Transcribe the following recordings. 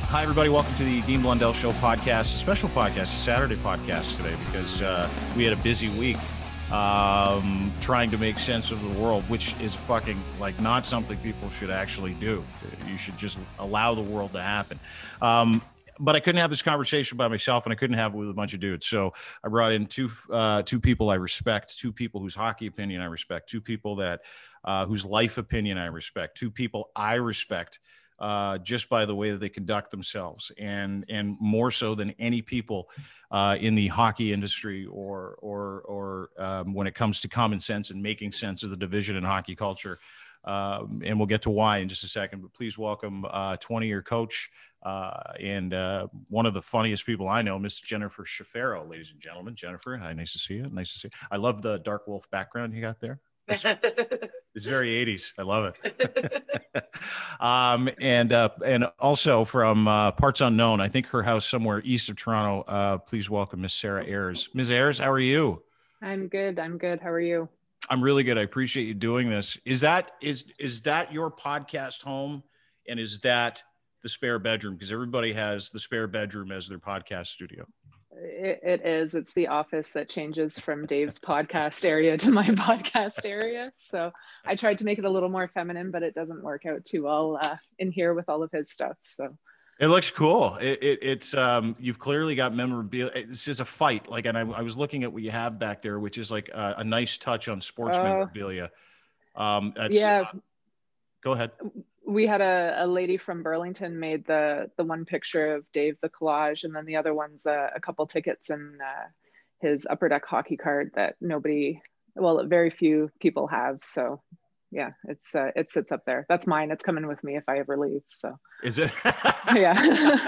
Hi, everybody. Welcome to the Dean Blundell Show podcast, a special podcast, a Saturday podcast today, because we had a busy week trying to make sense of the world, which is fucking not something people should actually do. You should just allow the world to happen. But I couldn't have this conversation by myself, and I couldn't have it with a bunch of dudes. So I brought in two people I respect, two people whose hockey opinion I respect, two people that whose life opinion I respect, two people I respect just by the way that they conduct themselves, and more so than any people in the hockey industry or when it comes to common sense and making sense of the division in hockey culture. And we'll get to why in just a second, but please welcome 20-year coach and one of the funniest people I know, Miss Jennifer Shafaro, ladies and gentlemen. Jennifer, hi, nice to see you. Nice to see you. I love the Dark Wolf background you got there. It's very 80s. I love it. And also from parts unknown, I think her house somewhere east of Toronto. Please welcome Miss Sarah Ayres. Ms. Ayres, how are you? I'm good. How are you? I'm really good. I appreciate you doing this. Is that your podcast home, and is that the spare bedroom? Because everybody has the spare bedroom as their podcast studio. It is. It's the office that changes from Dave's podcast area to my podcast area. So I tried to make it a little more feminine, but it doesn't work out too well in here with all of his stuff. So it looks cool. It's you've clearly got memorabilia. This is a fight. And I was looking at what you have back there, which is like a nice touch on sports memorabilia. Yeah. Go ahead. We had a lady from Burlington made the one picture of Dave, the collage, and then the other one's a couple tickets and his Upper Deck hockey card that very few people have. So yeah, it sits up there. That's mine. It's coming with me if I ever leave. So is it? Yeah.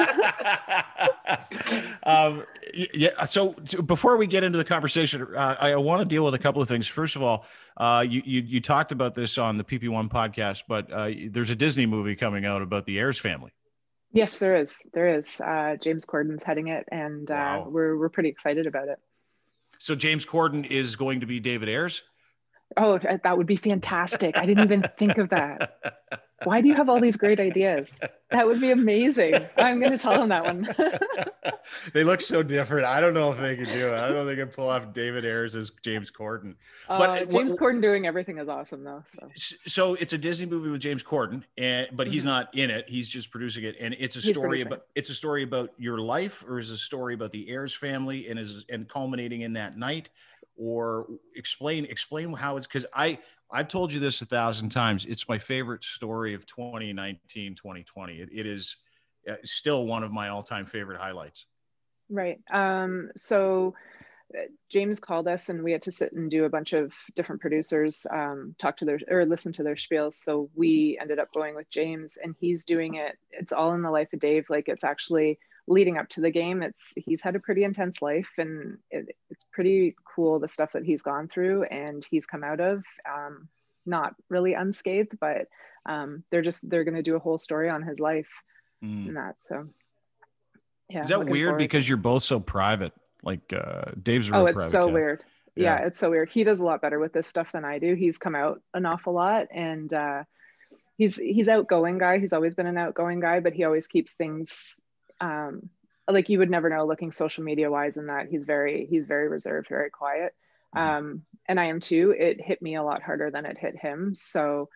Yeah. So before we get into the conversation, I want to deal with a couple of things. First of all, you talked about this on the PP1 podcast, but there's a Disney movie coming out about the Ayres family. Yes, there is. James Corden's heading it, and wow. We're pretty excited about it. So James Corden is going to be David Ayres? Oh, that would be fantastic. I didn't even think of that. Why do you have all these great ideas? That would be amazing. I'm going to tell him that one. They look so different. I don't know if they can do it. I don't know if they can pull off David Ayres as James Corden. But James Corden doing everything is awesome, though. So it's a Disney movie with James Corden, but he's not in it. He's just producing it, and it's a story about your life, or is it a story about the Ayres family, and culminating in that night. Or explain how it's, because I've told you this 1,000 times. It's my favorite story of 2019, 2020. It is still one of my all-time favorite highlights. Right. So James called us, and we had to sit and do a bunch of different producers listen to their spiels. So we ended up going with James, and he's doing it. It's all in the life of Dave. It's actually leading up to the game. He's had a pretty intense life, and it's pretty cool, the stuff that he's gone through and he's come out of, not really unscathed, but they're going to do a whole story on his life and that. So yeah. Is that weird because you're both so private? Dave's a real private so guy. Weird. Yeah, it's so weird. He does a lot better with this stuff than I do. He's come out an awful lot, and he's outgoing guy. He's always been an outgoing guy, but he always keeps things you would never know looking social media wise, in that he's very reserved, very quiet. And I am too. It hit me a lot harder than it hit him. So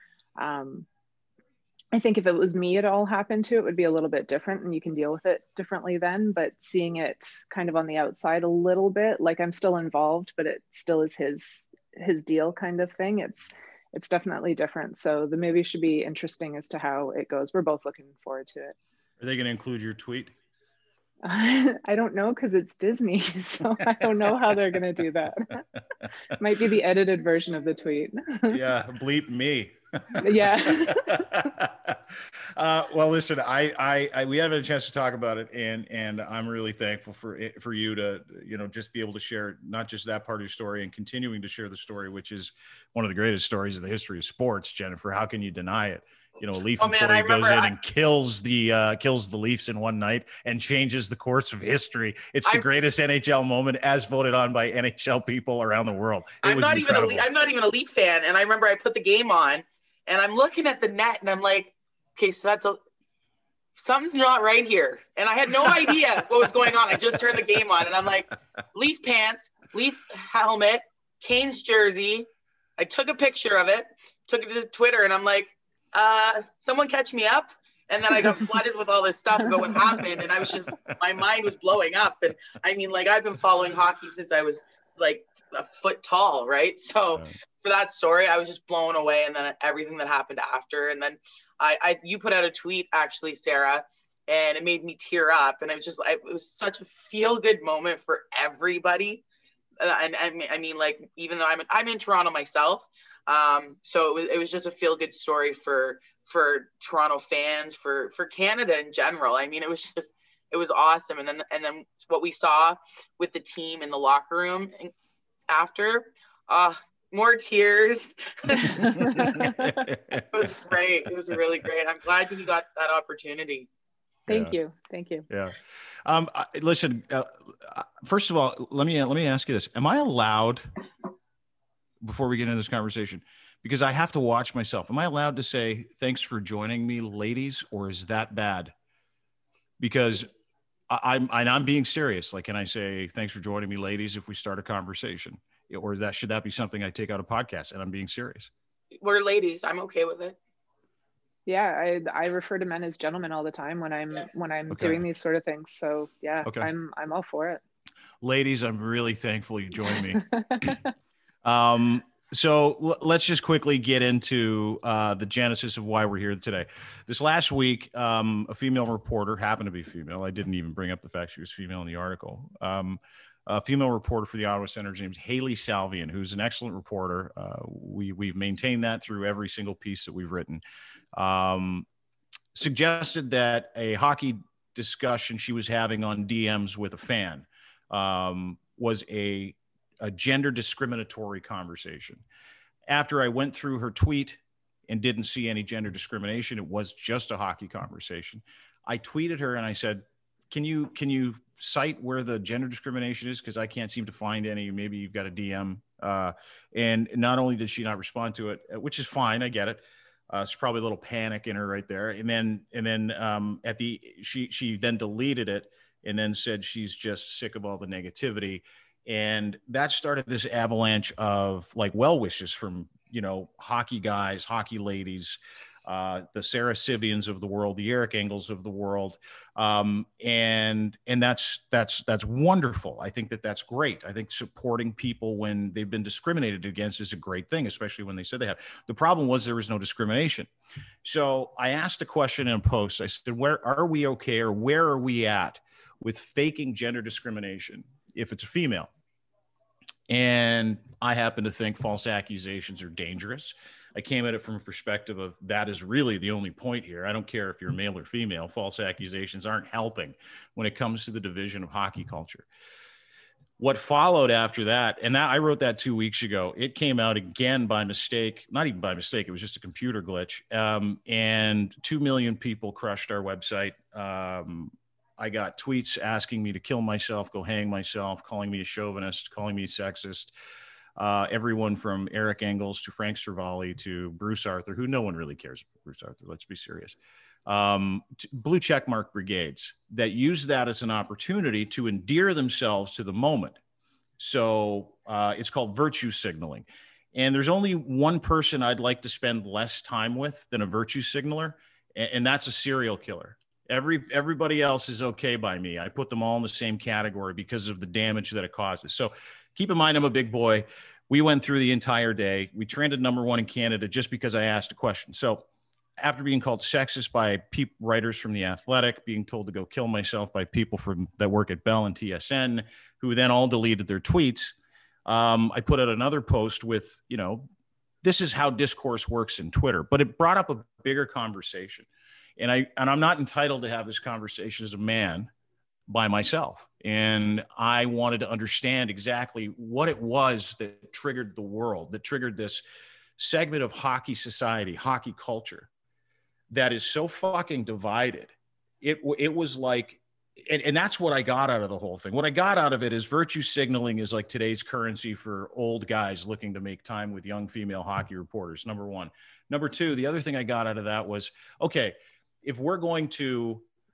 I think if it was me, it all happened to, it would be a little bit different, and you can deal with it differently then. But seeing it kind of on the outside a little bit, I'm still involved, but it still is his deal kind of thing. It's definitely different. So the movie should be interesting as to how it goes. We're both looking forward to it. Are they going to include your tweet? I don't know, because it's Disney, so I don't know how they're going to do that. Might be the edited version of the tweet. Yeah, bleep me. Yeah. Well, listen, we haven't had a chance to talk about it, and I'm really thankful for you to just be able to share not just that part of your story, and continuing to share the story, which is one of the greatest stories in the history of sports. Jennifer, how can you deny it? A Leaf employee goes in and kills the Leafs in one night and changes the course of history. It's the greatest NHL moment, as voted on by NHL people around the world. I'm not even a Leaf fan, and I remember I put the game on, and I'm looking at the net, and I'm like, okay, so something's not right here. And I had no idea what was going on. I just turned the game on and I'm like, Leaf pants, Leaf helmet, Canes jersey. I took a picture of it, took it to Twitter, and I'm like, someone catch me up. And then I got flooded with all this stuff about what happened. And I was just, my mind was blowing up. And I mean, like, I've been following hockey since I was like a foot tall, right? So for that story, I was just blown away. And then everything that happened after. And then you put out a tweet, actually, Sarah, and it made me tear up. And it was just, it was such a feel-good moment for everybody. And I mean, like, even though I'm in Toronto myself, so it was just a feel-good story for Toronto fans, for Canada in general. I mean, it was awesome. And then what we saw with the team in the locker room after, more tears. It was great. It was really great. I'm glad that you got that opportunity. Thank you. Yeah. Listen, first of all, let me ask you this. Am I allowed, before we get into this conversation, because I have to watch myself, am I allowed to say, thanks for joining me, ladies, or is that bad? Because I'm being serious. Like, can I say, thanks for joining me, ladies, if we start a conversation? Or should that be something I take out of podcast? And I'm being serious. We're ladies. I'm okay with it. Yeah, I refer to men as gentlemen all the time when I'm doing these sort of things. So yeah, I'm all for it. Ladies, I'm really thankful you joined me. So let's just quickly get into the genesis of why we're here today. This last week, a female reporter, happened to be female. I didn't even bring up the fact she was female in the article. A female reporter for the Ottawa Senators named Hailey Salvian, who's an excellent reporter. We've maintained that through every single piece that we've written. Suggested that a hockey discussion she was having on DMs with a fan was a gender discriminatory conversation. After I went through her tweet and didn't see any gender discrimination, it was just a hockey conversation. I tweeted her and I said, can you cite where the gender discrimination is? Because I can't seem to find any. Maybe you've got a DM. And not only did she not respond to it, which is fine, I get it. It's probably a little panic in her right there. And then she then deleted it and then said she's just sick of all the negativity. And that started this avalanche of like well wishes from, hockey guys, hockey ladies, the Sarah Sivians of the world, the Eric Engels of the world. And that's wonderful. I think that's great. I think supporting people when they've been discriminated against is a great thing, especially when they said they have. The problem was there was no discrimination. So I asked a question in a post. I said, where are we okay? Or where are we at with faking gender discrimination if it's a female? And I happen to think false accusations are dangerous. I came at it from a perspective of that is really the only point here. I don't care if you're male or female. False accusations aren't helping when it comes to the division of hockey culture. What followed after that, and I wrote that 2 weeks ago, it came out again by mistake, not even by mistake, it was just a computer glitch. And 2 million people crushed our website. I got tweets asking me to kill myself, go hang myself, calling me a chauvinist, calling me sexist. Everyone from Eric Engels to Frank Cervalli to Bruce Arthur, who no one really cares about Bruce Arthur, let's be serious. Blue checkmark brigades that use that as an opportunity to endear themselves to the moment. So it's called virtue signaling. And there's only one person I'd like to spend less time with than a virtue signaler, and that's a serial killer. Everybody else is okay by me. I put them all in the same category because of the damage that it causes. So keep in mind, I'm a big boy. We went through the entire day. We trended #1 in Canada just because I asked a question. So after being called sexist by writers from The Athletic, being told to go kill myself by people that work at Bell and TSN, who then all deleted their tweets, I put out another post with, this is how discourse works in Twitter. But it brought up a bigger conversation. And I'm not entitled to have this conversation as a man by myself. And I wanted to understand exactly what it was that triggered the world, that triggered this segment of hockey society, hockey culture that is so fucking divided. It was like, and that's what I got out of the whole thing. What I got out of it is virtue signaling is like today's currency for old guys looking to make time with young female hockey reporters, #1. #2, the other thing I got out of that was, okay, if we're going to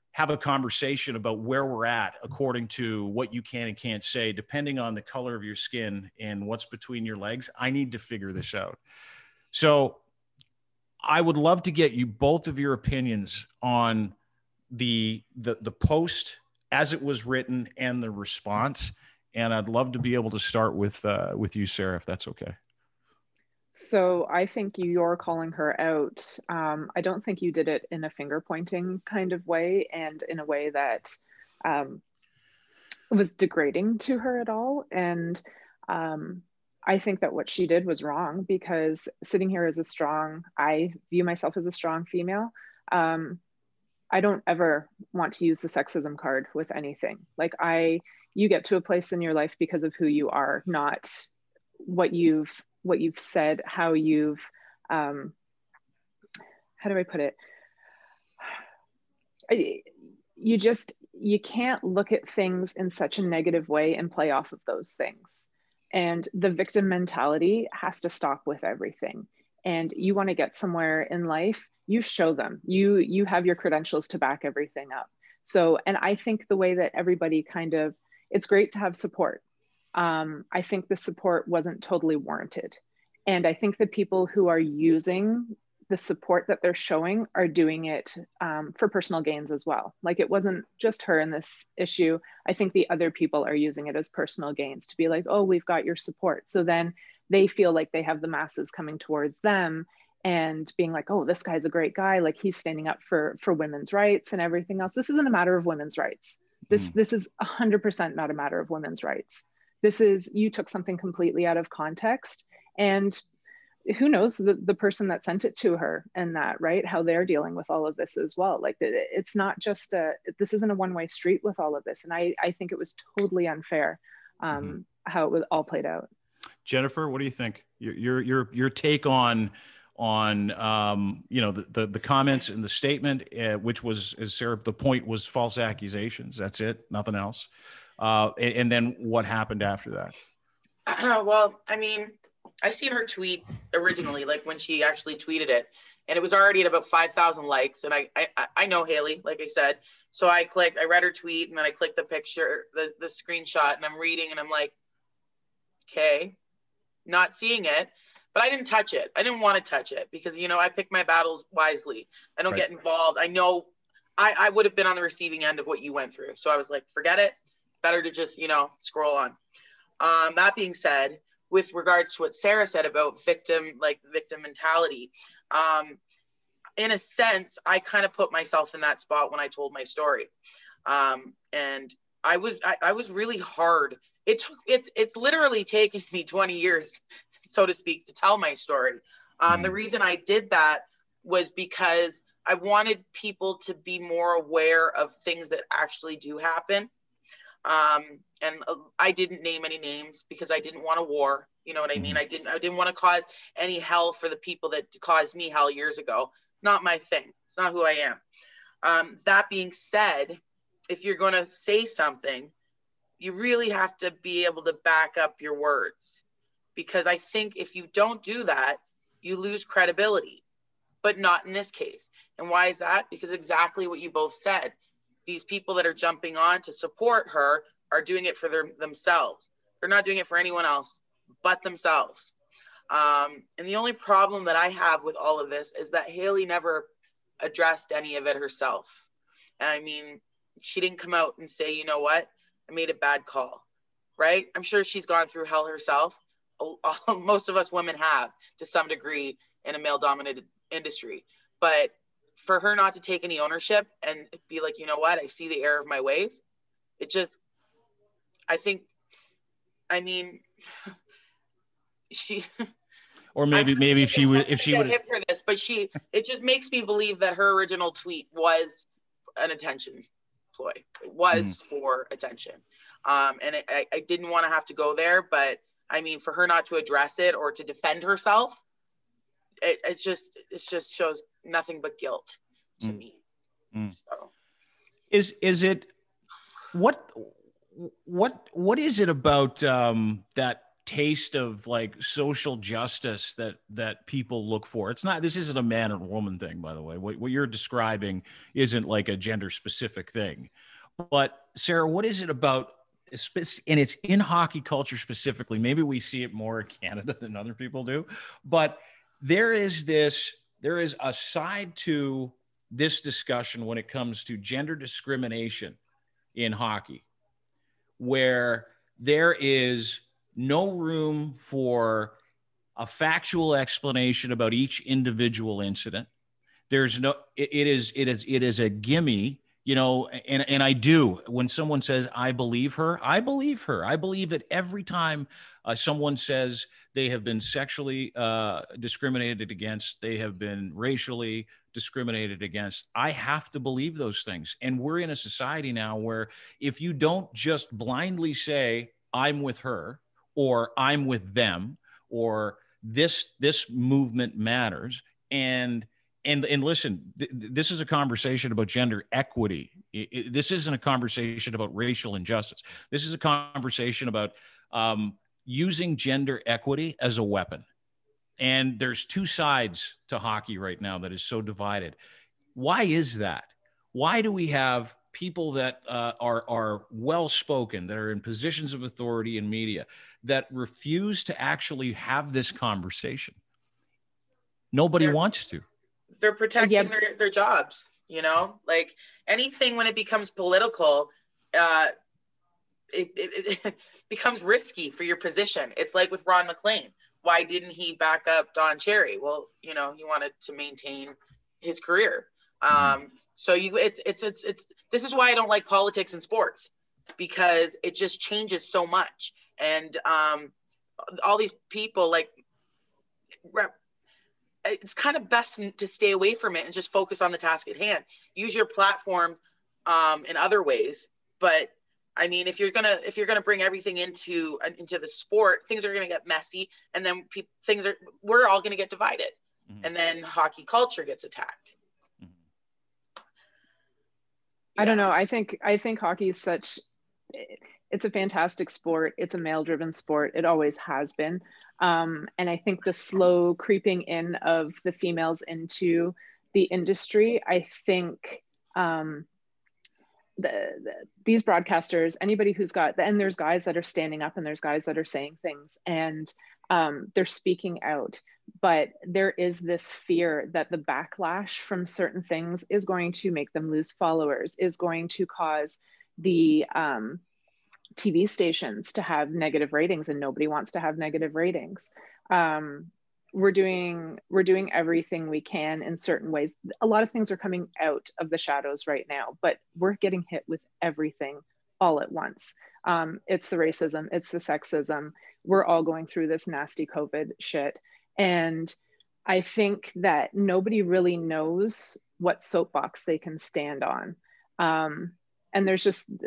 have a conversation about where we're at according to what you can and can't say, depending on the color of your skin and what's between your legs. I need to figure this out. So I would love to get you both of your opinions on the post as it was written and the response. And I'd love to be able to start with you, Sarah, if that's okay. So I think you're calling her out. I don't think you did it in a finger pointing kind of way and in a way that was degrading to her at all. And I think that what she did was wrong, because sitting here as I view myself as a strong female. I don't ever want to use the sexism card with anything. Like you get to a place in your life because of who you are, not what you've said, how you've, how do I put it? You can't look at things in such a negative way and play off of those things. And the victim mentality has to stop with everything. And you want to get somewhere in life, you show them, you have your credentials to back everything up. So, and I think the way that everybody it's great to have support. I think the support wasn't totally warranted. And I think the people who are using the support that they're showing are doing it for personal gains as well. Like, it wasn't just her in this issue. I think the other people are using it as personal gains to be like, oh, we've got your support. So then they feel like they have the masses coming towards them and being like, oh, this guy's a great guy. Like, he's standing up for women's rights and everything else. This isn't a matter of women's rights. This is 100% not a matter of women's rights. This is, you took something completely out of context, and who knows the person that sent it to her and that, right, how they're dealing with all of this as well. Like, it's not just this isn't a one-way street with all of this. And I think it was totally unfair how it was all played out. Jennifer, what do you think? Your take on the comments in the statement, which was, as Sarah, the point was false accusations. That's it, nothing else. And then what happened after that? Well, I mean, I seen her tweet originally, like when she actually tweeted it, and it was already at about 5,000 likes. And I know Haley, like I said, so I read her tweet, and then I clicked the picture, the screenshot, and I'm reading, and I'm like, okay, not seeing it. But I didn't touch it. I didn't want to touch it because, I pick my battles wisely. I don't get involved. I know I would have been on the receiving end of what you went through. So I was like, forget it. Better to just, scroll on. That being said, with regards to what Sarah said about victim mentality, in a sense, I kind of put myself in that spot when I told my story. And I was really hard. It's literally taken me 20 years, so to speak, to tell my story. The reason I did that was because I wanted people to be more aware of things that actually do happen. And I didn't name any names because I didn't want a war. You know what I mean? I didn't want to cause any hell for the people that caused me hell years ago. Not my thing. It's not who I am. That being said, if you're going to say something, you really have to be able to back up your words, because I think if you don't do that, you lose credibility, but not in this case. And why is that? Because exactly what you both said. These people that are jumping on to support her are doing it for themselves. They're not doing it for anyone else but themselves. And the only problem that I have with all of this is that Haley never addressed any of it herself. I mean, she didn't come out and say, you know what, I made a bad call, right? I'm sure she's gone through hell herself. Most of us women have, to some degree, in a male-dominated industry. But for her not to take any ownership and be like, you know what, I see the error of my ways. It just, she, or maybe if she would hit for this, but it just makes me believe that her original tweet was an attention ploy. It was for attention. And I didn't want to have to go there, but I mean, for her not to address it or to defend herself, it just shows nothing but guilt to me. So is it what is it about that taste of like social justice that people look for. This isn't a man and woman thing, by the way. What you're describing isn't like a gender specific thing. But Sarah, what is it about, and it's in hockey culture specifically, maybe we see it more in Canada than other people do, but there is a side to this discussion when it comes to gender discrimination in hockey, where there is no room for a factual explanation about each individual incident. There's no, it is a gimme, you know, and I do, when someone says, I believe her. I believe it every time someone says they have been sexually discriminated against, they have been racially discriminated against. I have to believe those things. And we're in a society now where if you don't just blindly say, I'm with her, or I'm with them, or this movement matters. And listen, this is a conversation about gender equity. This isn't a conversation about racial injustice. This is a conversation about using gender equity as a weapon. And there's two sides to hockey right now that is so divided. Why is that? Why do we have people that are well-spoken, that are in positions of authority in media, that refuse to actually have this conversation? Nobody wants to. They're protecting their jobs, you know, like anything when it becomes political, it becomes risky for your position. It's like with Ron McLean. Why didn't he back up Don Cherry? Well, you know, he wanted to maintain his career. So this is why I don't like politics in sports, because it just changes so much. And all these people, like, it's kind of best to stay away from it and just focus on the task at hand. Use your platforms in other ways. But I mean, if you're gonna bring everything into the sport, things are gonna get messy, and then we're all gonna get divided, and then hockey culture gets attacked. I don't know. I think hockey is it's a fantastic sport. It's a male-driven sport. It always has been. And I think the slow creeping in of the females into the industry, I think these broadcasters, anybody who's and there's guys that are standing up and there's guys that are saying things, and they're speaking out. But there is this fear that the backlash from certain things is going to make them lose followers, is going to cause the TV stations to have negative ratings, and nobody wants to have negative ratings. We're doing everything we can in certain ways. A lot of things are coming out of the shadows right now, but we're getting hit with everything all at once. It's the racism, it's the sexism. We're all going through this nasty COVID shit. And I think that nobody really knows what soapbox they can stand on. And there's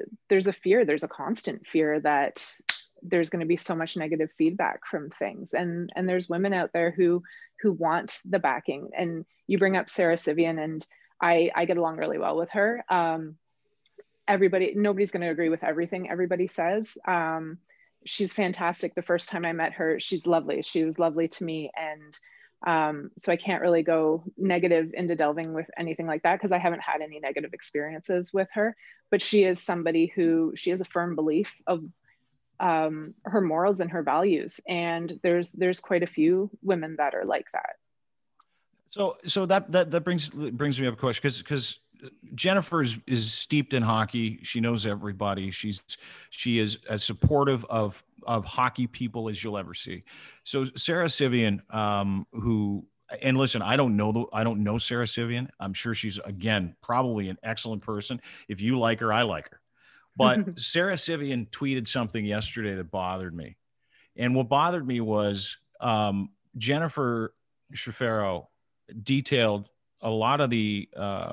a constant fear that there's going to be so much negative feedback from things. And there's women out there who want the backing. And you bring up Sarah Civian, and I get along really well with her. Nobody's going to agree with everything everybody says. She's fantastic. The first time I met her, she's lovely. She was lovely to me. And so I can't really go negative into delving with anything like that, because I haven't had any negative experiences with her. But she is somebody she has a firm belief of her morals and her values. And there's quite a few women that are like that. So that brings me up a question, because Jennifer is steeped in hockey. She knows everybody. She is as supportive of hockey people as you'll ever see. So Sarah Civian, and listen, I don't know Sarah Civian. I'm sure she's, again, probably an excellent person. If you like her, I like her. But Sarah Civian tweeted something yesterday that bothered me. And what bothered me was Jennifer Shafaro detailed a lot of the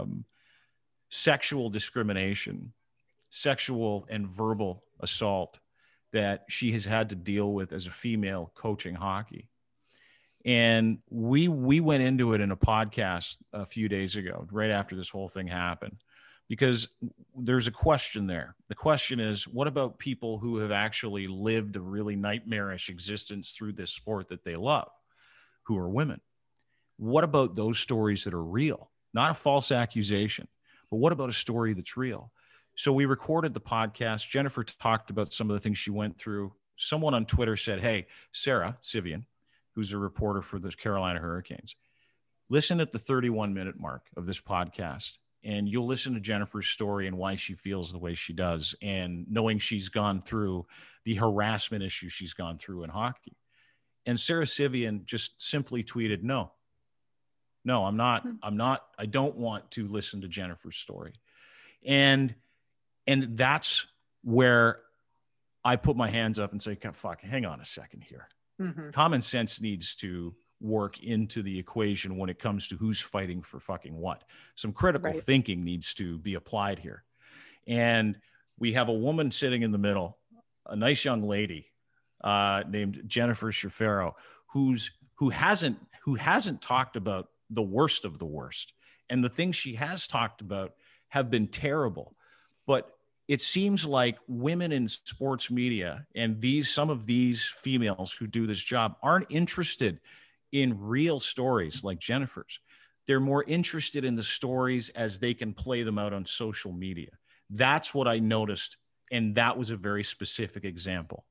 sexual discrimination, sexual and verbal assault that she has had to deal with as a female coaching hockey. And we went into it in a podcast a few days ago, right after this whole thing happened. because there's a question there. The question is, what about people who have actually lived a really nightmarish existence through this sport that they love, who are women? What about those stories that are real? Not a false accusation, but what about a story that's real? So we recorded the podcast. Jennifer talked about some of the things she went through. Someone on Twitter said, hey, Sarah Civian, who's a reporter for the Carolina Hurricanes, listen at the 31-minute mark of this podcast, and you'll listen to Jennifer's story and why she feels the way she does, and knowing she's gone through the harassment issue she's gone through in hockey. And Sarah Civian just simply tweeted, no, I'm not, I don't want to listen to Jennifer's story. And that's where I put my hands up and say, fuck, hang on a second here. Mm-hmm. Common sense needs to work into the equation when it comes to who's fighting for fucking what. Some critical thinking needs to be applied here. And we have a woman sitting in the middle, a nice young lady named Jennifer Shafiro, who hasn't talked about the worst of the worst. And the things she has talked about have been terrible. But it seems like women in sports media and some of these females who do this job aren't interested in real stories like Jennifer's. They're more interested in the stories as they can play them out on social media. That's what I noticed. And that was a very specific example.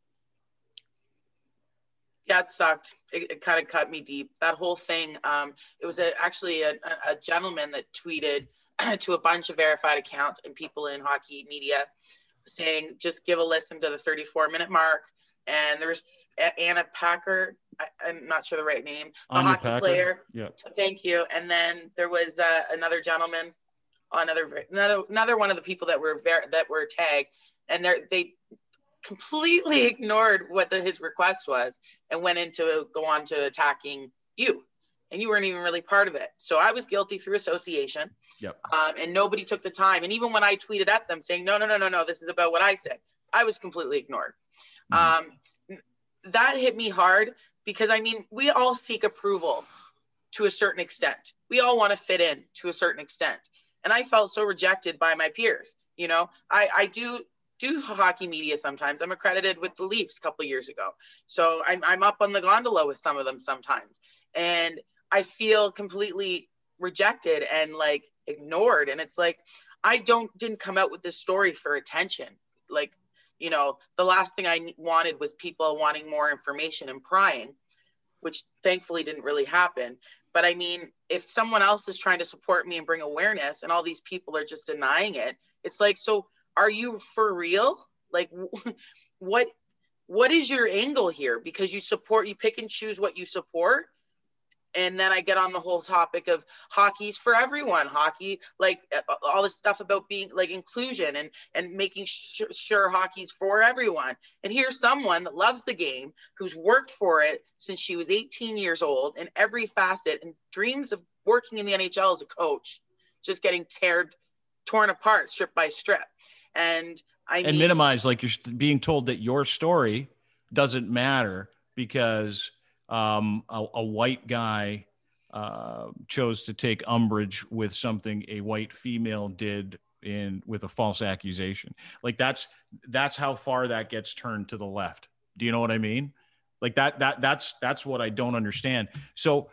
Yeah, it sucked. It kind of cut me deep. That whole thing. It was actually a gentleman that tweeted to a bunch of verified accounts and people in hockey media saying, just give a listen to the 34-minute mark. And there's Anna Packer. I'm not sure the right name. The Anya hockey Packer. Player. Yeah. Thank you. And then there was another gentleman, another one of the people that were tagged, and they completely ignored what his request was and went go on to attacking you. And you weren't even really part of it. So I was guilty through association. Yep. And nobody took the time. And even when I tweeted at them saying, no, this is about what I said, I was completely ignored. Mm-hmm. That hit me hard because, I mean, we all seek approval to a certain extent. We all want to fit in to a certain extent. And I felt so rejected by my peers. You know, I do hockey media sometimes. I'm accredited with the Leafs a couple of years ago. So I'm up on the gondola with some of them sometimes. And I feel completely rejected and like ignored. And it's like, I didn't come out with this story for attention. Like, you know, the last thing I wanted was people wanting more information and prying, which thankfully didn't really happen. But I mean, if someone else is trying to support me and bring awareness and all these people are just denying it, it's like, so are you for real? Like, what is your angle here? Because you pick and choose what you support. And then I get on the whole topic of hockey's for everyone. Hockey, like all this stuff about being like inclusion and making sure hockey's for everyone. And here's someone that loves the game, who's worked for it since she was 18 years old in every facet and dreams of working in the NHL as a coach, just getting torn apart strip by strip. And minimize, like you're being told that your story doesn't matter because a white guy chose to take umbrage with something a white female did with a false accusation. Like that's how far that gets turned to the left. Do you know what I mean? Like that's what I don't understand. So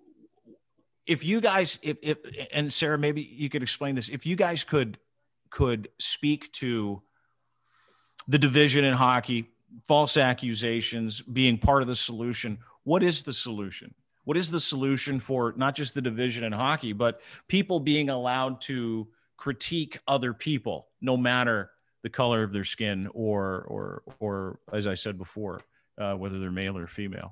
if you guys, if and Sarah, maybe you could explain this. If you guys could speak to the division in hockey, false accusations being part of the solution, what is the solution? What is the solution for not just the division in hockey, but people being allowed to critique other people, no matter the color of their skin or as I said before, whether they're male or female?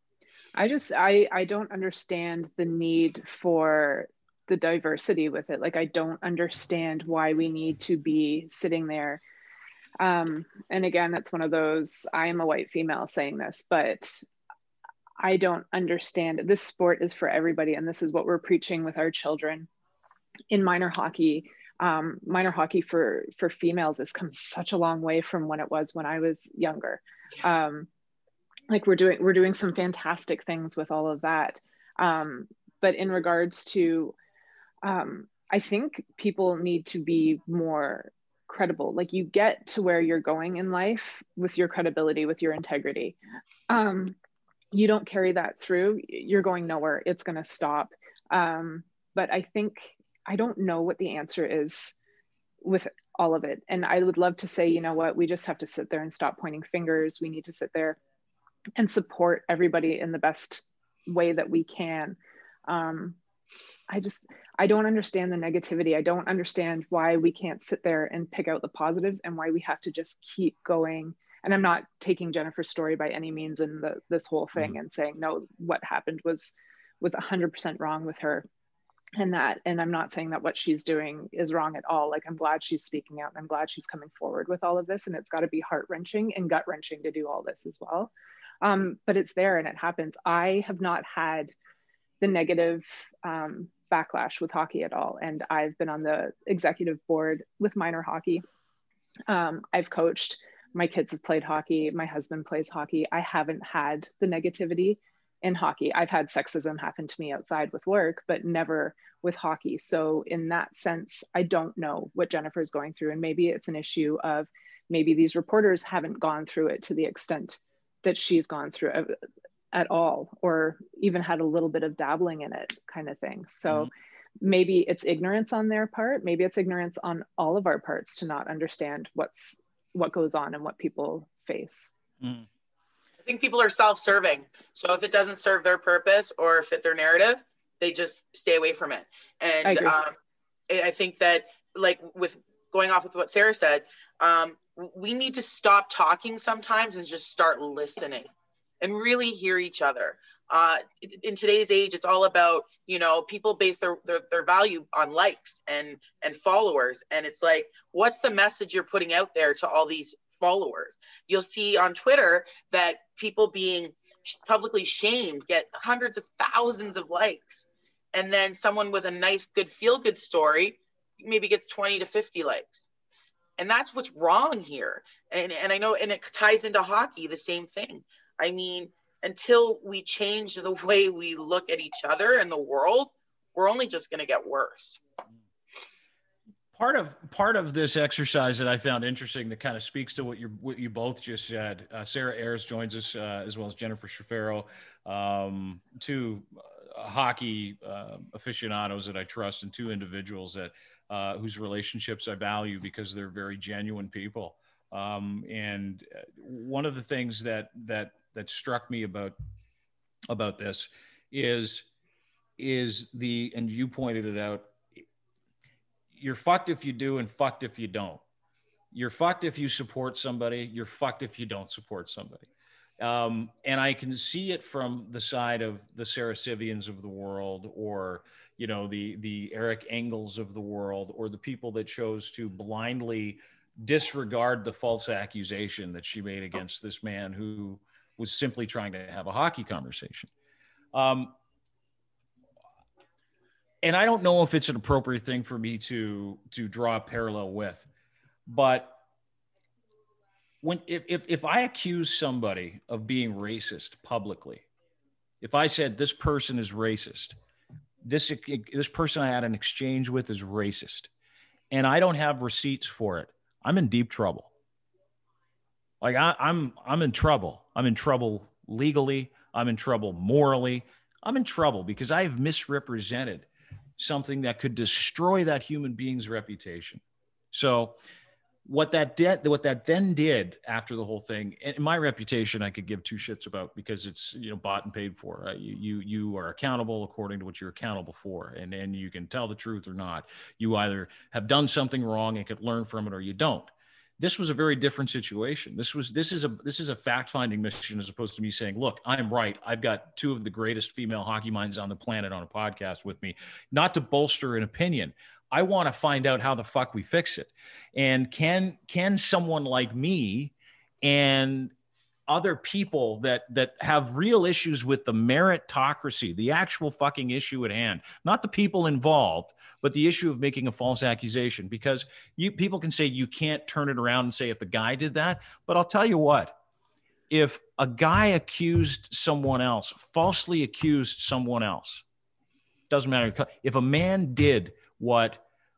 I don't understand the need for the diversity with it. Like, I don't understand why we need to be sitting there. And again, that's one of those, I am a white female saying this, but I don't understand. This sport is for everybody. And this is what we're preaching with our children in minor hockey. Minor hockey for females has come such a long way from when it was when I was younger. Like we're doing some fantastic things with all of that. But in regards to I think people need to be more credible. Like, you get to where you're going in life with your credibility, with your integrity. You don't carry that through, you're going nowhere. It's going to stop. But I think, I don't know what the answer is with all of it. And I would love to say, you know what, we just have to sit there and stop pointing fingers. We need to sit there and support everybody in the best way that we can. I don't understand the negativity. I don't understand why we can't sit there and pick out the positives, and why we have to just keep going. And I'm not taking Jennifer's story by any means in this whole thing and saying, no, what happened was 100% wrong with her. And I'm not saying that what she's doing is wrong at all. Like, I'm glad she's speaking out, and I'm glad she's coming forward with all of this. And it's got to be heart-wrenching and gut-wrenching to do all this as well. But it's there and it happens. I have not had the negative backlash with hockey at all. And I've been on the executive board with minor hockey. I've coached, my kids have played hockey. My husband plays hockey. I haven't had the negativity in hockey. I've had sexism happen to me outside with work, but never with hockey. So in that sense, I don't know what Jennifer's going through. And maybe it's an issue of, maybe these reporters haven't gone through it to the extent that she's gone through it at all, or even had a little bit of dabbling in it, kind of thing. So maybe it's ignorance on their part. Maybe it's ignorance on all of our parts to not understand what goes on and what people face. I think people are self-serving. So if it doesn't serve their purpose or fit their narrative, they just stay away from it. And I think that, like, with going off with what Sarah said, we need to stop talking sometimes and just start listening and really hear each other. In today's age, it's all about, people base their value on likes and followers. And it's like, what's the message you're putting out there to all these followers? You'll see on Twitter that people being publicly shamed get hundreds of thousands of likes. And then someone with a nice, good, feel-good story maybe gets 20 to 50 likes. And that's what's wrong here. And I know, and it ties into hockey, the same thing. I mean, until we change the way we look at each other and the world, we're only just going to get worse. Part of this exercise that I found interesting, that kind of speaks to what you both just said. Sarah Ayres joins us, as well as Jennifer Shafaro, two hockey aficionados that I trust, and two individuals that whose relationships I value because they're very genuine people. And one of the things that struck me about this is and you pointed it out, you're fucked if you do and fucked if you don't. You're fucked if you support somebody. You're fucked if you don't support somebody. And I can see it from the side of the Sarah Sivians of the world, or, the Eric Engels of the world, or the people that chose to blindly disregard the false accusation that she made against this man who was simply trying to have a hockey conversation. And I don't know if it's an appropriate thing for me to draw a parallel with, but if I accuse somebody of being racist publicly, if I said this person is racist, this person I had an exchange with is racist, and I don't have receipts for it, I'm in deep trouble. Like I'm in trouble. I'm in trouble legally. I'm in trouble morally. I'm in trouble because I've misrepresented something that could destroy that human being's reputation. So what that then did after the whole thing, and my reputation I could give two shits about, because it's bought and paid for. You are accountable according to what you're accountable for, and you can tell the truth or not. You either have done something wrong and could learn from it, or you don't. This was a very different situation. This is a fact-finding mission, as opposed to me saying, look, I'm right. I've got two of the greatest female hockey minds on the planet on a podcast with me, not to bolster an opinion. I want to find out how the fuck we fix it. And can someone like me and other people that have real issues with the meritocracy, the actual fucking issue at hand, not the people involved, but the issue of making a false accusation, because people can say you can't turn it around and say if a guy did that. But I'll tell you what, if a guy falsely accused someone else, doesn't matter. If a man did what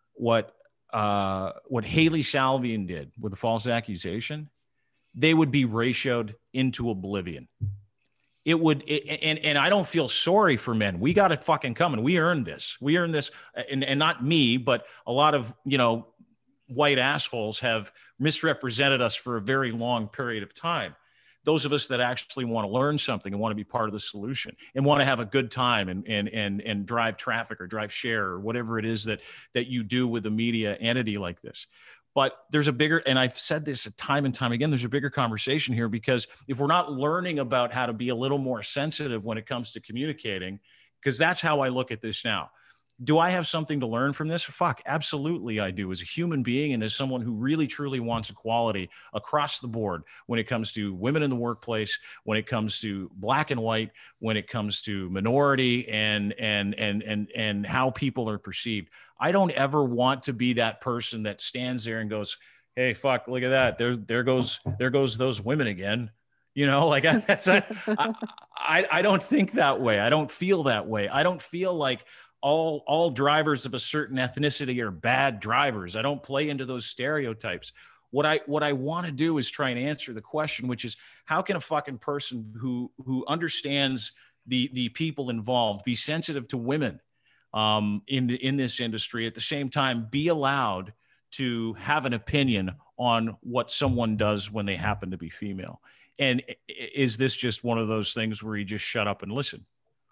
Haley Salvian did with the false accusation, they would be ratioed into oblivion. It would, and I don't feel sorry for men. We got it fucking coming. We earned this. We earned this, and not me, but a lot of, white assholes have misrepresented us for a very long period of time. Those of us that actually want to learn something and want to be part of the solution and want to have a good time and drive traffic or drive share or whatever it is that you do with a media entity like this. But there's a bigger, and I've said this time and time again, there's a bigger conversation here, because if we're not learning about how to be a little more sensitive when it comes to communicating, because that's how I look at this now. Do I have something to learn from this? Fuck, absolutely I do. As a human being and as someone who really, truly wants equality across the board when it comes to women in the workplace, when it comes to black and white, when it comes to minority and how people are perceived. I don't ever want to be that person that stands there and goes, hey, fuck, look at that. There goes those women again. I don't think that way. I don't feel that way. I don't feel like all drivers of a certain ethnicity are bad drivers. I don't play into those stereotypes. What I want to do is try and answer the question, which is, how can a fucking person who understands the people involved be sensitive to women in this industry, at the same time be allowed to have an opinion on what someone does when they happen to be female? And is this just one of those things where you just shut up and listen?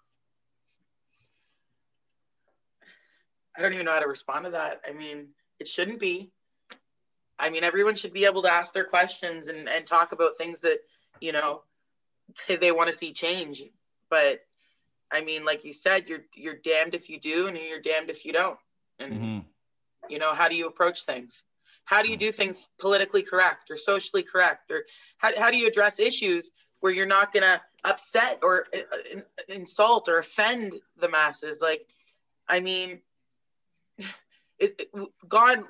I don't even know how to respond to that. I mean, it shouldn't be. I mean, everyone should be able to ask their questions and talk about things that, they want to see change. But I mean, like you said, you're damned if you do and you're damned if you don't. And, how do you approach things? How do you do things politically correct or socially correct? Or how do you address issues where you're not going to upset or insult or offend the masses? Like, I mean, God,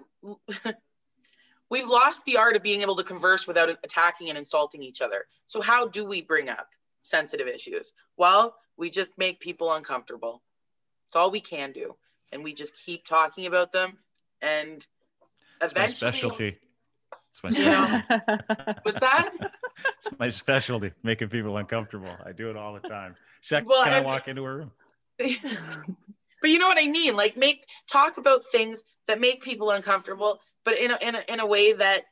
we've lost the art of being able to converse without attacking and insulting each other. So how do we bring up sensitive issues? Well, we just make people uncomfortable. It's all we can do. And we just keep talking about them. And eventually, it's my specialty. It's my specialty. What's that? It's my specialty, making people uncomfortable. I do it all the time. Second, I walk into a room. But you know what I mean? Like, talk about things that make people uncomfortable, but in a way that,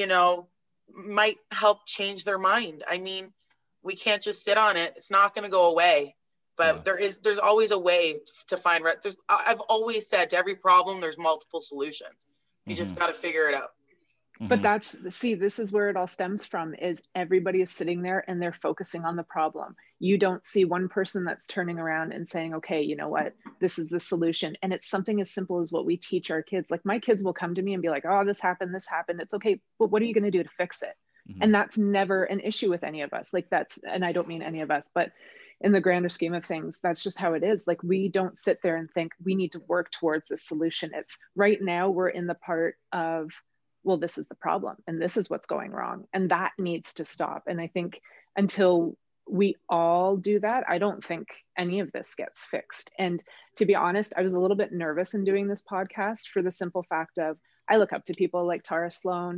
might help change their mind. I mean, we can't just sit on it. It's not going to go away. But there's always a way to find. I've always said, to every problem, there's multiple solutions. You just got to figure it out. But this is where it all stems from, is everybody is sitting there and they're focusing on the problem. You don't see one person that's turning around and saying, okay, you know what, this is the solution. And it's something as simple as what we teach our kids. Like, my kids will come to me and be like, oh, this happened. It's okay. But what are you going to do to fix it? And that's never an issue with any of us. Like, and I don't mean any of us, but in the grander scheme of things, that's just how it is. Like, we don't sit there and think we need to work towards the solution. It's right now we're in the part of, well, this is the problem and this is what's going wrong. And that needs to stop. And I think until we all do that, I don't think any of this gets fixed. And to be honest, I was a little bit nervous in doing this podcast for the simple fact of, I look up to people like Tara Sloan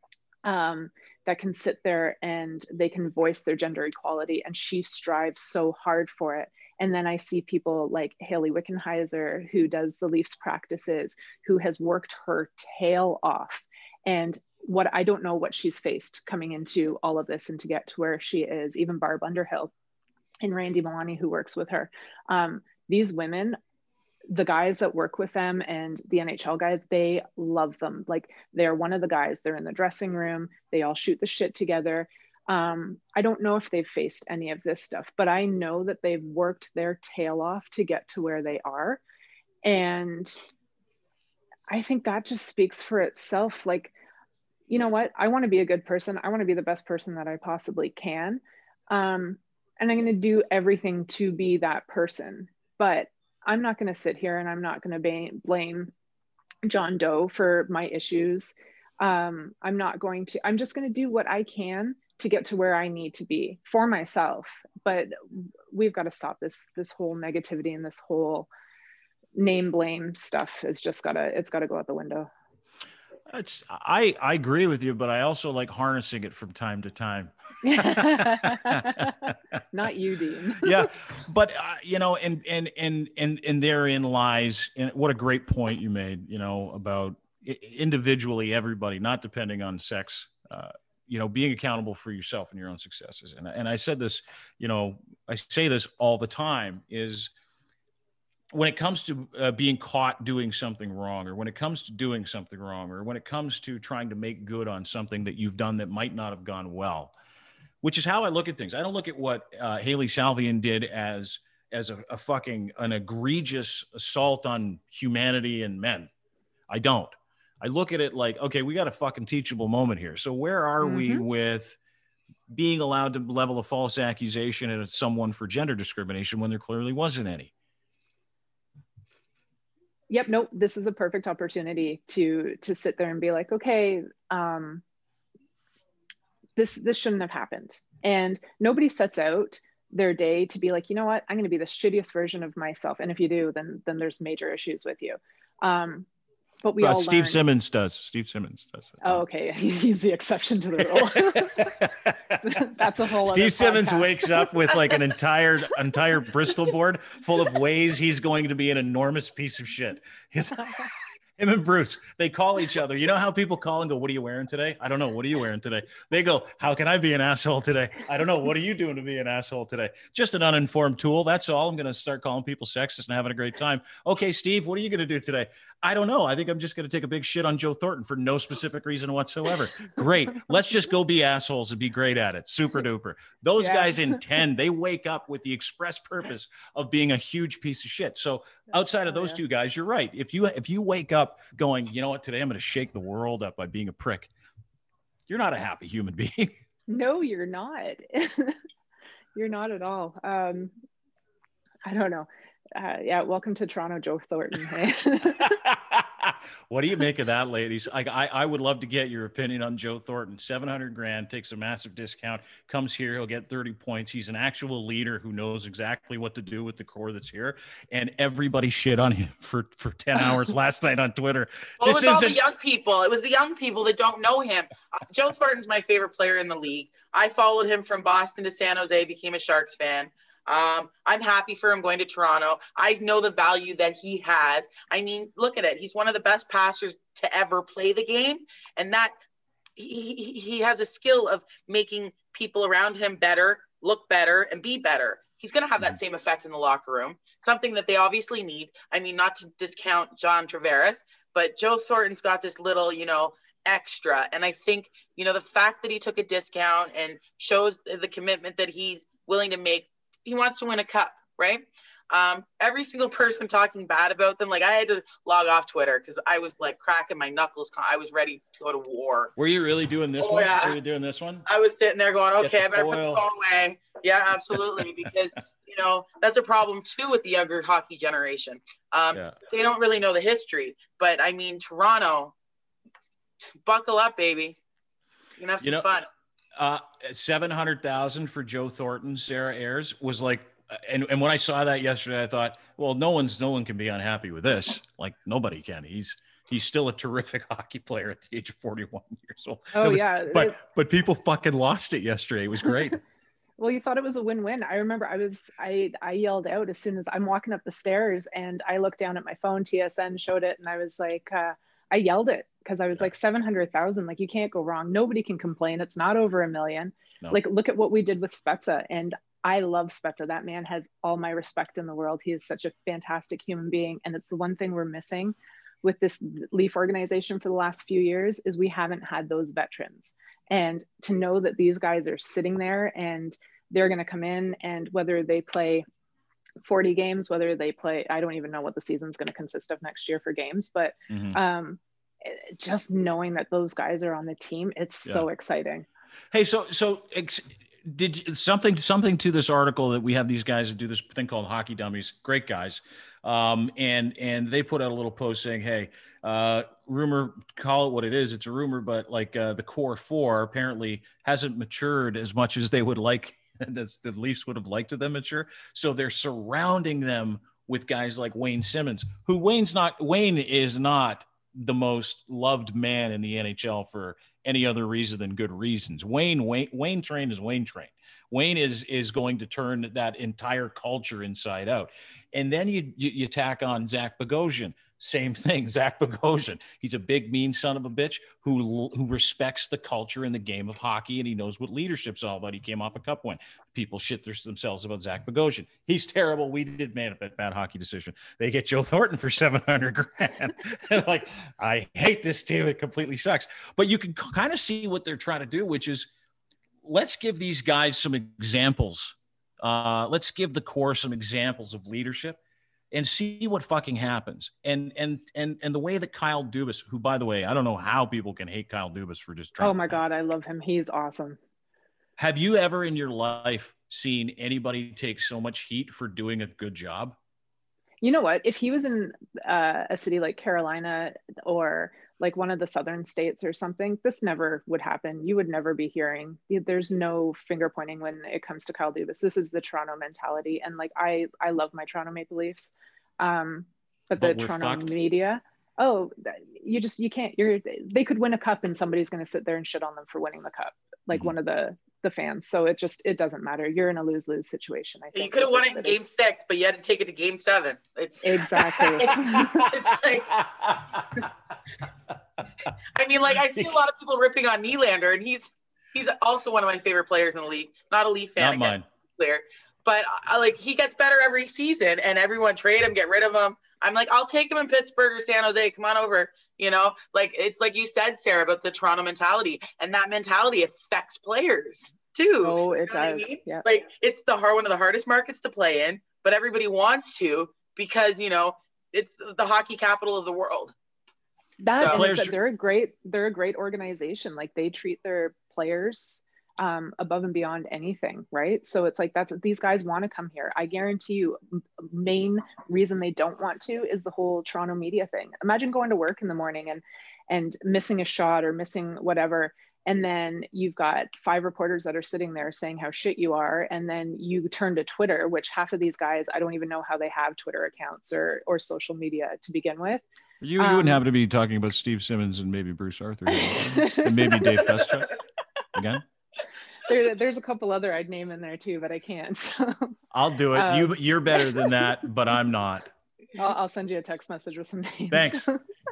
that can sit there and they can voice their gender equality, and she strives so hard for it. And then I see people like Haley Wickenheiser, who does the Leafs practices, who has worked her tail off. And I don't know what she's faced coming into all of this and to get to where she is, even Barb Underhill and Randy Milani, who works with her. These women, the guys that work with them and the NHL guys, they love them. Like, they're one of the guys, they're in the dressing room, they all shoot the shit together. I don't know if they've faced any of this stuff, but I know that they've worked their tail off to get to where they are. And I think that just speaks for itself. Like, you know what? I want to be a good person. I want to be the best person that I possibly can. And I'm going to do everything to be that person. But I'm not going to sit here and I'm not going to blame John Doe for my issues. I'm just going to do what I can to get to where I need to be for myself. But we've got to stop this whole negativity and this whole name blame stuff is just it's gotta go out the window. I agree with you, but I also like harnessing it from time to time. Not you, Dean. Yeah, but you know, and therein lies, and what a great point you made, you know, about individually, everybody, not depending on sex, you know, being accountable for yourself and your own successes. And I said this, you know, I say this all the time, is when it comes to being caught doing something wrong, or when it comes to doing something wrong, or when it comes to trying to make good on something that you've done that might not have gone well, which is how I look at things. I don't look at what Hailey Salvian did as a fucking an egregious assault on humanity and men. I don't. I look at it like, okay, we got a fucking teachable moment here. So where are we with being allowed to level a false accusation at someone for gender discrimination when there clearly wasn't any? Yep. Nope. This is a perfect opportunity to sit there and be like, okay, this shouldn't have happened. And nobody sets out their day to be like, you know what, I'm going to be the shittiest version of myself. And if you do, then there's major issues with you. But we all Steve Simmons does. Steve Simmons does. Oh, okay. He's the exception to the rule. That's a whole. Steve Simmons wakes up with like an entire Bristol board full of ways he's going to be an enormous piece of shit. Him and Bruce, they call each other. You know how people call and go, "What are you wearing today?" I don't know. What are you wearing today? They go, "How can I be an asshole today?" I don't know. What are you doing to be an asshole today? Just an uninformed tool. That's all. I'm going to start calling people sexist and having a great time. Okay, Steve, what are you going to do today? I don't know. I think I'm just going to take a big shit on Joe Thornton for no specific reason whatsoever. Great. Let's just go be assholes and be great at it. Super duper. Those guys intend, they wake up with the express purpose of being a huge piece of shit. So outside of those two guys, you're right. If you wake up going, you know what, today I'm going to shake the world up by being a prick, you're not a happy human being. No, you're not. You're not at all. I don't know. Welcome to Toronto, Joe Thornton. What do you make of that, ladies? I would love to get your opinion on Joe Thornton. $700,000, takes a massive discount, comes here, he'll get 30 points. He's an actual leader who knows exactly what to do with the core that's here. And everybody shit on him for 10 hours last night on Twitter. Well, it was all the young people. It was the young people that don't know him. Joe Thornton's my favorite player in the league. I followed him from Boston to San Jose, became a Sharks fan. I'm happy for him going to Toronto. I know the value that he has. I mean, look at it. He's one of the best passers to ever play the game. And that he has a skill of making people around him better, look better, and be better. He's going to have that same effect in the locker room, something that they obviously need. I mean, not to discount John Tavares, but Joe Thornton's got this little, extra. And I think, the fact that he took a discount and shows the commitment that he's willing to make. He wants to win a cup, right? Every single person talking bad about them, like I had to log off Twitter because I was like cracking my knuckles. I was ready to go to war. Were you really doing this one? Yeah. Were you doing this one? I was sitting there going, okay, I better put the phone away. Yeah, absolutely. Because, that's a problem too with the younger hockey generation. They don't really know the history. But I mean, Toronto, buckle up, baby. You're going to have some fun. 700,000 for Joe Thornton, Sarah Ayres was like, and when I saw that yesterday, I thought, well, no one can be unhappy with this. Like nobody can. He's still a terrific hockey player at the age of 41 years old. But people fucking lost it yesterday. It was great. Well, you thought it was a win-win. I remember I yelled out as soon as I'm walking up the stairs and I looked down at my phone, TSN showed it. And I was like, I yelled it because I was like 700,000, like you can't go wrong. Nobody can complain. It's not over $1 million. No. Like, look at what we did with Spezza. And I love Spezza. That man has all my respect in the world. He is such a fantastic human being. And it's the one thing we're missing with this Leaf organization for the last few years is we haven't had those veterans. And to know that these guys are sitting there and they're going to come in, and whether they play 40 games, whether they play, I don't even know what the season's going to consist of next year for games, but just knowing that those guys are on the team, it's so exciting. Hey, did you, something to this article that we have these guys that do this thing called Hockey Dummies, great guys. And they put out a little post saying, hey, rumor, call it what it is. It's a rumor, but like the core four apparently hasn't matured as much as they would like, as the Leafs would have liked them mature. So they're surrounding them with guys like Wayne Simmons, Wayne is not the most loved man in the NHL for any other reason than good reasons. Wayne Train is Wayne Train. Wayne is going to turn that entire culture inside out. And then you tack on Zach Bogosian. Same thing, Zach Bogosian. He's a big, mean son of a bitch who respects the culture and the game of hockey, and he knows what leadership's all about. He came off a cup win. People shit themselves about Zach Bogosian. He's terrible. We did made a bad hockey decision. They get Joe Thornton for $700,000. Like, I hate this team. It completely sucks. But you can kind of see what they're trying to do, which is let's give these guys some examples. Let's give the core some examples of leadership and see what fucking happens. And the way that Kyle Dubas, who, by the way, I don't know how people can hate Kyle Dubas for just trying. Oh my God, I love him. He's awesome. Have you ever in your life seen anybody take so much heat for doing a good job? You know what? If he was in a city like Carolina or like one of the southern states or something, this never would happen. You would never be hearing. There's no finger pointing when it comes to Kyle Dubas. This is the Toronto mentality, and like I love my Toronto Maple Leafs, but the Toronto media. Oh, you can't. They could win a cup, and somebody's going to sit there and shit on them for winning the cup, like one of the fans. So it doesn't matter. You're in a lose-lose situation. I think you could have won it in Game 6, but you had to take it to Game 7. It's exactly. It's like, I mean, like I see a lot of people ripping on Nylander, and he's also one of my favorite players in the league. Not a Leaf fan, not mine. Player, but like he gets better every season, and everyone trade him, get rid of him. I'm like, I'll take him in Pittsburgh or San Jose. Come on over. You know, like it's like you said, Sarah, about the Toronto mentality, and that mentality affects players too. Oh, it does. I mean? Yeah. Like it's one of the hardest markets to play in, but everybody wants to because it's the hockey capital of the world. They're a great organization. Like they treat their players above and beyond anything, right? So it's like these guys want to come here. I guarantee you, main reason they don't want to is the whole Toronto media thing. Imagine going to work in the morning and missing a shot or missing whatever, and then you've got 5 reporters that are sitting there saying how shit you are, and then you turn to Twitter, which half of these guys, I don't even know how they have Twitter accounts or social media to begin with. You wouldn't happen to be talking about Steve Simmons and maybe Bruce Arthur and maybe Dave Feschuk again? There's a couple other I'd name in there too, but I can't. So. I'll do it. You're better than that, but I'm not. I'll send you a text message with some names. Thanks.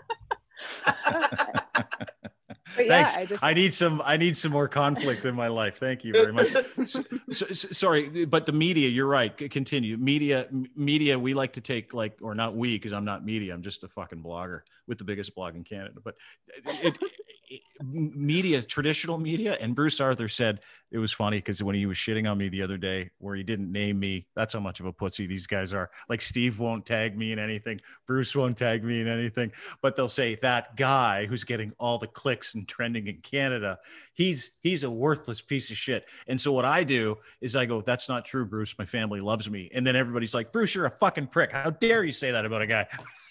But yeah, thanks. I need some more conflict in my life. Thank you very much. Sorry, but the media, you're right. Continue. Media. We like to take or not we, because I'm not media. I'm just a fucking blogger with the biggest blog in Canada. But media, traditional media, and Bruce Arthur said it was funny because when he was shitting on me the other day, where he didn't name me, that's how much of a pussy these guys are. Like Steve won't tag me in anything, Bruce won't tag me in anything, but they'll say that guy who's getting all the clicks and trending in Canada, he's a worthless piece of shit. And so what I do is I go, that's not true, Bruce. My family loves me. And then everybody's like, Bruce, you're a fucking prick. How dare you say that about a guy?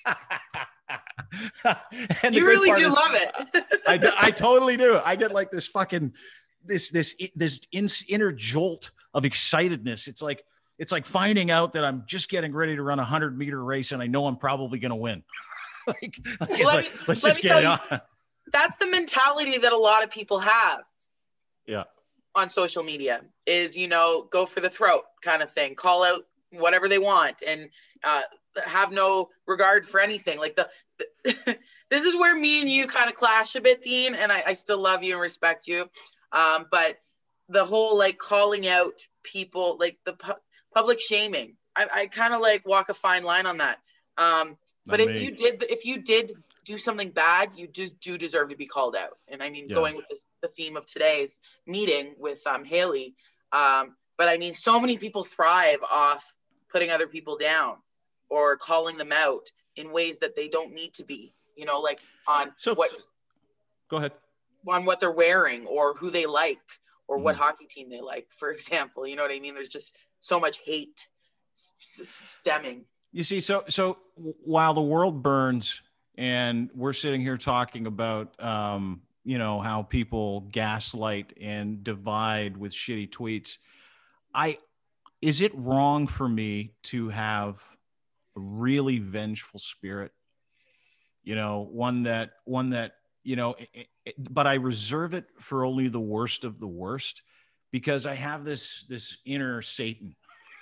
And you really do love it. I totally do. I get like this fucking this inner jolt of excitedness. It's like finding out that I'm just getting ready to run a 100-meter race and I know I'm probably going to win. Let's just get it on. That's the mentality that a lot of people have. Yeah. On social media is, go for the throat kind of thing, call out whatever they want and have no regard for anything. Like this is where me and you kind of clash a bit, Dean, and I still love you and respect you. But the whole like calling out people, like the public shaming, I kind of like walk a fine line on that. But if you did do something bad, you just do deserve to be called out. And I mean, going with the theme of today's meeting with Haley, but I mean, so many people thrive off putting other people down or calling them out in ways that they don't need to be, like on go ahead, on what they're wearing or who they like or what hockey team they like, for example. You know what I mean? There's just so much hate stemming. You see, so while the world burns and we're sitting here talking about, how people gaslight and divide with shitty tweets, is it wrong for me to have really vengeful spirit, you know, one that, you know, but I reserve it for only the worst of the worst, because I have this inner Satan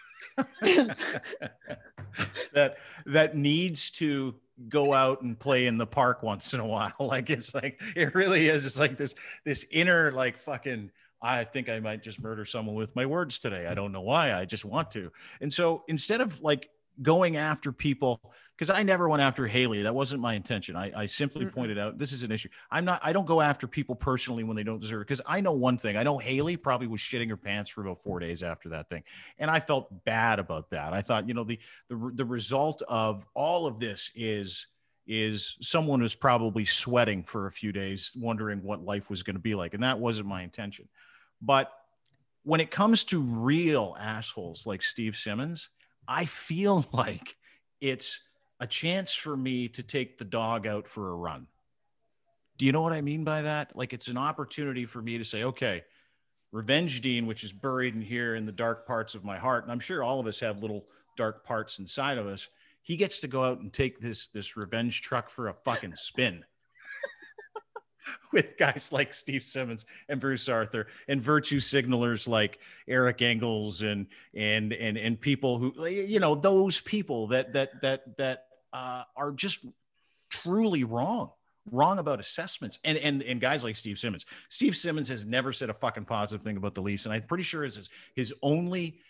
that needs to go out and play in the park once in a while. Like, it's like, it really is. It's like this inner, like, fucking, I think I might just murder someone with my words today. I don't know why. I just want to. And so instead of like going after people, because I never went after Haley. That wasn't my intention. I simply pointed out this is an issue. I don't go after people personally when they don't deserve it, because I know one thing. I know Haley probably was shitting her pants for about 4 days after that thing. And I felt bad about that. I thought, you know, the result of all of this is someone was probably sweating for a few days, wondering what life was going to be like. And that wasn't my intention. But when it comes to real assholes like Steve Simmons, I feel like it's a chance for me to take the dog out for a run. Do you know what I mean by that? Like, it's an opportunity for me to say, okay, Revenge Dean, which is buried in here in the dark parts of my heart, and I'm sure all of us have little dark parts inside of us, he gets to go out and take this revenge truck for a fucking spin. With guys like Steve Simmons and Bruce Arthur and virtue signalers like Eric Engels and people who, you know, those people that are just truly wrong about assessments, and guys like Steve Simmons. Steve Simmons has never said a fucking positive thing about the Leafs, and I'm pretty sure the only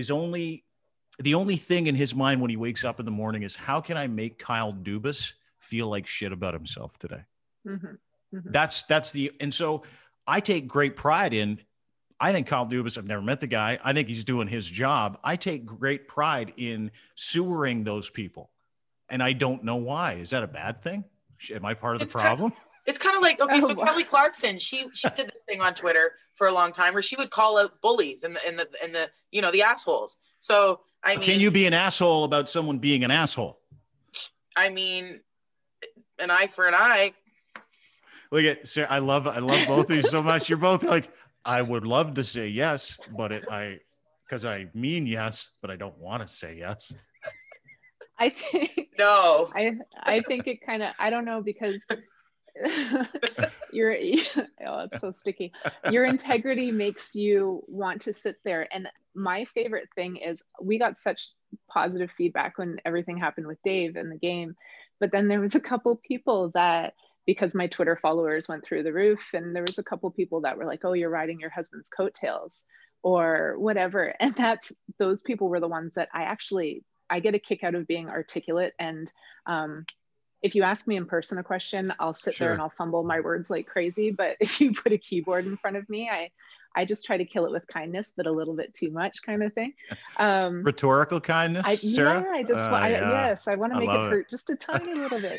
thing in his mind when he wakes up in the morning is, how can I make Kyle Dubas feel like shit about himself today? Mm-hmm. Mm-hmm. And so I take great pride in, I think Kyle Dubas, I've never met the guy. I think he's doing his job. I take great pride in sewering those people. And I don't know why. Is that a bad thing? Am I part of the problem? It's kind of like, okay, so Kelly Clarkson, she did this thing on Twitter for a long time where she would call out bullies and the you know, the assholes. So I mean, can you be an asshole about someone being an asshole? I mean, an eye for an eye. Look at Sarah. I love both of you so much. You're both like, I would love to say yes, but because I mean yes, but I don't want to say yes. I think no. I think it kind of, I don't know, because oh, it's so sticky. Your integrity makes you want to sit there. And my favorite thing is, we got such positive feedback when everything happened with Dave in the game, but then there was a couple people that, because my Twitter followers went through the roof, and there was a couple people that were like, oh, you're riding your husband's coattails or whatever. And those people were the ones that I get a kick out of being articulate. And if you ask me in person a question, I'll sit there and I'll fumble my words like crazy. But if you put a keyboard in front of me, I just try to kill it with kindness, but a little bit too much, kind of thing. Rhetorical kindness, Sarah? Yes, I want to make it hurt just a tiny little bit.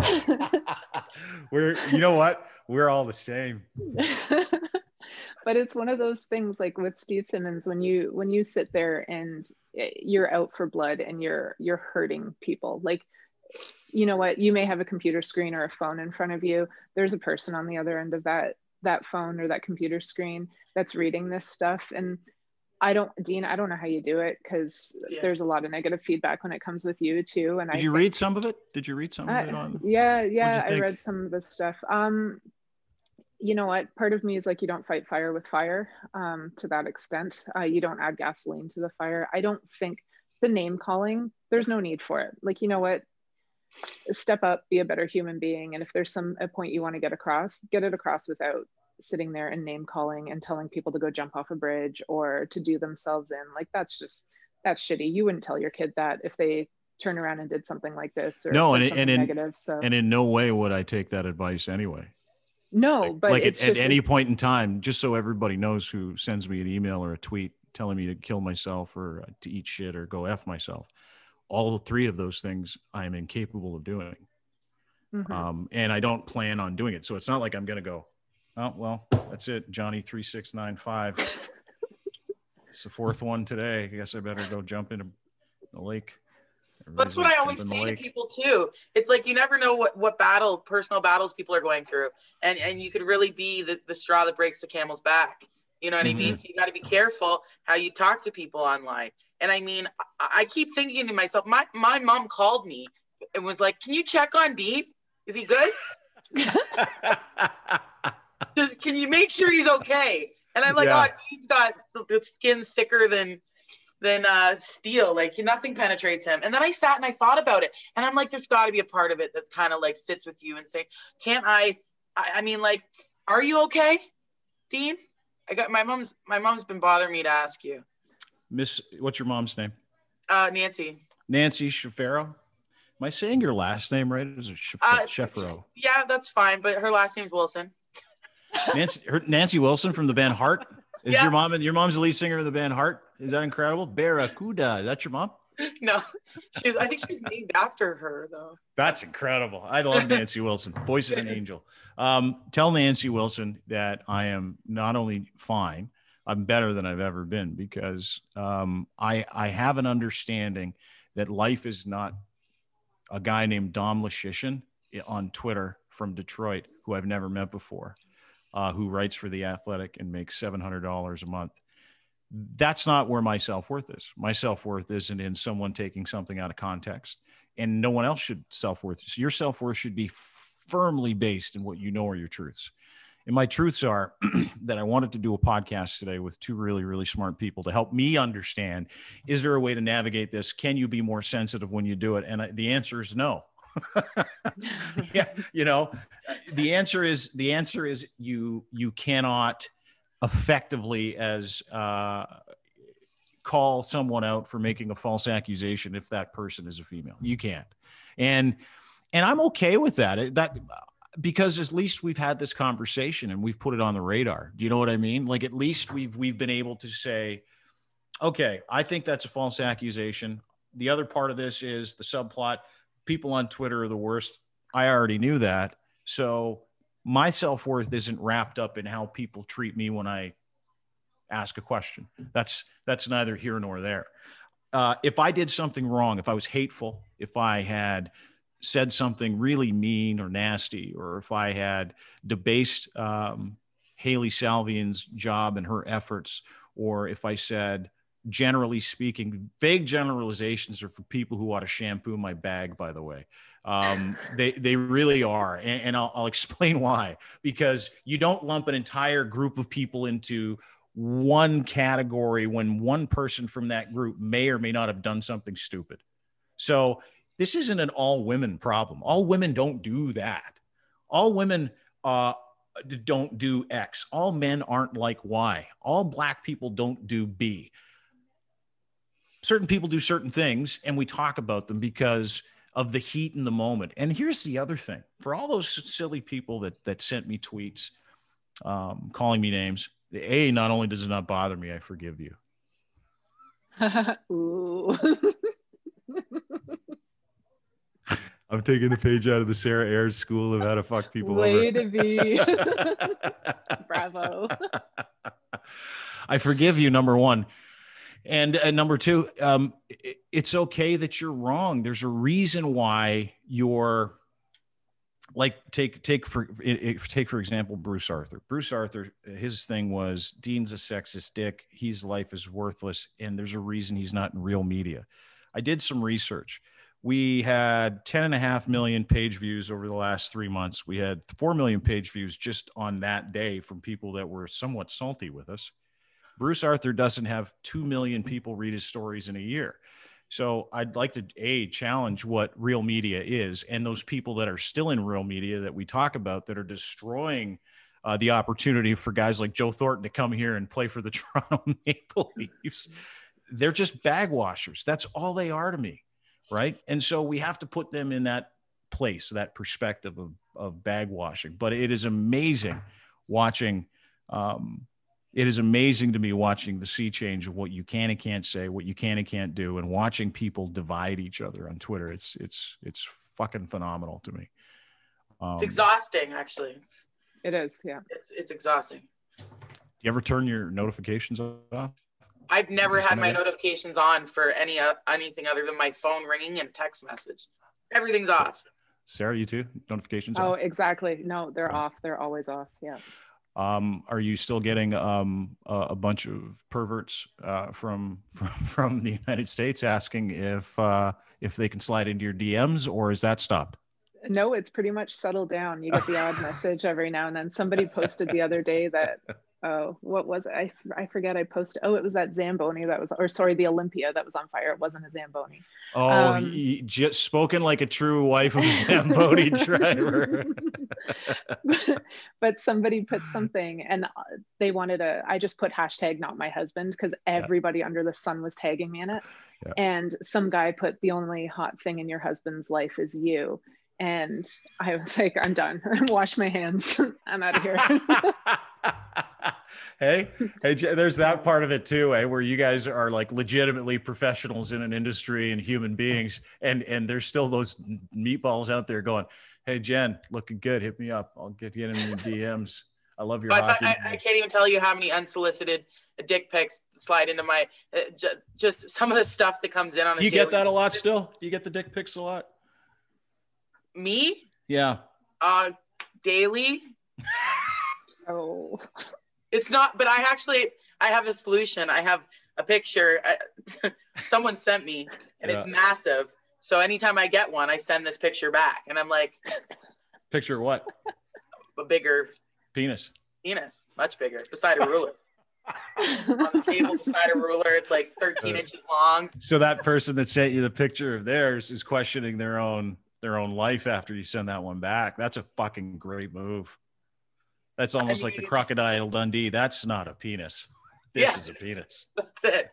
You know what? We're all the same. But it's one of those things, like with Steve Simmons, when you sit there and you're out for blood and you're hurting people, like, you know what, you may have a computer screen or a phone in front of you. There's a person on the other end of that phone or that computer screen that's reading this stuff. And Dean, I don't know how you do it, because there's a lot of negative feedback when it comes with you too. And Did you read some of it? Yeah, I read some of the stuff. You know what? Part of me is like, you don't fight fire with fire to that extent. You don't add gasoline to the fire. I don't think the name calling, there's no need for it. Like, you know what? Step up, be a better human being. And if there's a point you want to get it across without sitting there and name calling and telling people to go jump off a bridge or to do themselves in. Like, that's shitty. You wouldn't tell your kid that if they turn around and did something like this or negative. So, and in no way would I take that advice anyway. No, but like at any point in time, just so everybody knows who sends me an email or a tweet telling me to kill myself or to eat shit or go F myself, all three of those things I am incapable of doing. Mm-hmm. And I don't plan on doing it. So it's not like I'm going to go, oh, well, that's it. Johnny 3695. It's the fourth one today. I guess I better go jump in the lake. That's what I always say to people too. It's like, you never know what personal battles people are going through. And you could really be the straw that breaks the camel's back. You know what I mean? So you got to be careful how you talk to people online. And I mean, I keep thinking to myself, my mom called me and was like, can you check on Dean? Is he good? Can you make sure he's okay? And I'm like, oh, Dean's got the skin thicker than steel, like nothing penetrates him. And then I sat and I thought about it, and I'm like, there's got to be a part of it that kind of like sits with you and say, can't I mean, like, are you okay, Dean? I got my mom's been bothering me to ask you. Miss, what's your mom's name? Nancy Shafaro. Am I saying your last name right? Is it Shafaro? Yeah, that's fine, but her last name's Wilson. Nancy Wilson from the band Heart. Is your mom's the lead singer of the band Heart? Is that incredible? Barracuda. Is that your mom? No, I think she's named after her though. That's incredible. I love Nancy Wilson, voice of an angel. Tell Nancy Wilson that I am not only fine, I'm better than I've ever been, because I have an understanding that life is not a guy named Dom Lashishin on Twitter from Detroit, who I've never met before, who writes for The Athletic and makes $700 a month. That's not where my self-worth is. My self-worth isn't in someone taking something out of context, and no one else should self-worth. So your self-worth should be firmly based in what you know are your truths. And my truths are that I wanted to do a podcast today with two really, really smart people to help me understand, is there a way to navigate this? Can you be more sensitive when you do it? And the answer is no. Yeah, you know, the answer is you cannot effectively call someone out for making a false accusation if that person is a female. You can't. And I'm okay with that. Because at least we've had this conversation and we've put it on the radar. Do you know what I mean? Like, at least we've been able to say, okay, I think that's a false accusation. The other part of this is the subplot. People on Twitter are the worst. I already knew that. So my self-worth isn't wrapped up in how people treat me when I ask a question. That's neither here nor there. If I did something wrong, if I was hateful, if I had said something really mean or nasty, or if I had debased Haley Salvian's job and her efforts, or if I said, generally speaking, vague generalizations are for people who ought to shampoo my bag, by the way. They really are. And I'll explain why. Because you don't lump an entire group of people into one category when one person from that group may or may not have done something stupid. So this isn't an all women problem. All women don't do that. All women don't do X. All men aren't like Y. All Black people don't do B. Certain people do certain things, and we talk about them because of the heat in the moment. And here's the other thing. For all those silly people that sent me tweets calling me names, not only does it not bother me, I forgive you. Ooh. I'm taking a page out of the Sarah Ayres School of How to Fuck People Way Over. to be. Bravo. I forgive you, number one. And number two, it's okay that you're wrong. There's a reason why you're like, take for example, Bruce Arthur. Bruce Arthur, his thing was, Dean's a sexist dick. His life is worthless. And there's a reason he's not in real media. I did some research. We had 10.5 million page views over the last 3 months. We had 4 million page views just on that day from people that were somewhat salty with us. Bruce Arthur doesn't have 2 million people read his stories in a year. So I'd like to, challenge what real media is, and those people that are still in real media that we talk about that are destroying the opportunity for guys like Joe Thornton to come here and play for the Toronto Maple Leafs. They're just bag washers. That's all they are to me. Right. And so we have to put them in that place, that perspective of bag washing. But it is amazing watching. It is amazing to me watching the sea change of what you can and can't say, what you can and can't do, and watching people divide each other on Twitter. It's fucking phenomenal to me. It's exhausting, actually. It is. Yeah. It's exhausting. Do you ever turn your notifications off? I've never had my notifications on for anything other than my phone ringing and text message. Everything's off. Sarah, you too? Notifications Oh, off? exactly. No, they're off. They're always off. Yeah. Are you still getting a bunch of perverts from the United States asking if they can slide into your DMs, or is that stopped? No, it's pretty much settled down. You get the odd message every now and then. Somebody posted the other day that, what was it? I forget. I posted. Oh, it was that Zamboni that was, or sorry, the Olympia that was on fire. It wasn't a Zamboni. Oh, just spoken like a true wife of a Zamboni driver. But somebody put something, and they wanted I just put hashtag not my husband, because everybody under the sun was tagging me in it. Yeah. And some guy put, the only hot thing in your husband's life is you. And I was like, I'm done. Wash my hands. I'm out of here. Hey, there's that part of it too, where you guys are like legitimately professionals in an industry and human beings, and there's still those meatballs out there going, hey, Jen, looking good. Hit me up. I'll get you in the DMs. I love your hockey. I can't even tell you how many unsolicited dick pics slide into my, just some of the stuff that comes in on a You get that a lot still? You get the dick pics a lot? Me? Yeah. Daily. Oh. It's not, but I have a solution. I have a picture someone sent me, and it's massive. So anytime I get one, I send this picture back, and I'm like, picture of what? A bigger penis, much bigger, beside a ruler. On the table beside a ruler, it's like 13 inches long. So that person that sent you the picture of theirs is questioning their own life after you send that one back. That's a fucking great move. That's almost like the Crocodile Dundee. That's not a penis. This is a penis. That's it.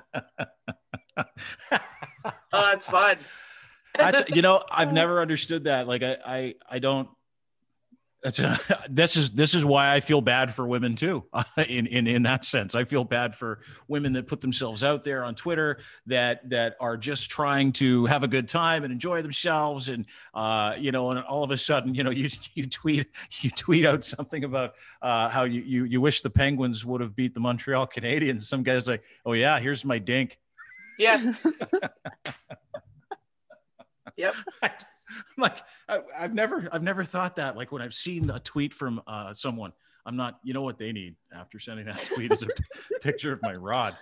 Oh, it's fun. That's, I've never understood that. Like I don't. This is why I feel bad for women too. In that sense, I feel bad for women that put themselves out there on Twitter that are just trying to have a good time and enjoy themselves, and and all of a sudden, you tweet out something about how you wish the Penguins would have beat the Montreal Canadiens. Some guy's like, oh yeah, here's my dink. Yeah. Yep. I'm like, I've never thought that. Like when I've seen a tweet from someone, I'm not, what they need after sending that tweet is a picture of my rod.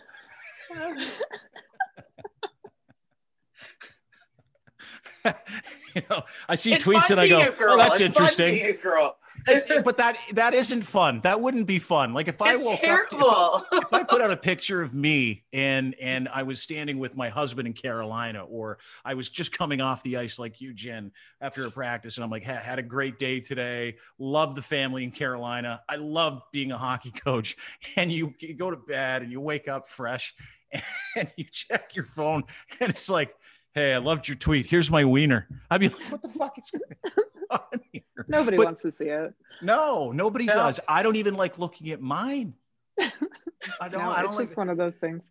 I see tweets and I go, oh, that's interesting. But that isn't fun. That wouldn't be fun. Like if I woke up, if I put out a picture of me and I was standing with my husband in Carolina, or I was just coming off the ice like you, Jen, after a practice, and I'm like, had a great day today. Love the family in Carolina. I love being a hockey coach. And you go to bed and you wake up fresh and you check your phone and it's like, hey, I loved your tweet. Here's my wiener. I'd be like, what the fuck is going on here? Nobody wants to see it. No, nobody does. I don't even like looking at mine. I don't. It's just one of those things.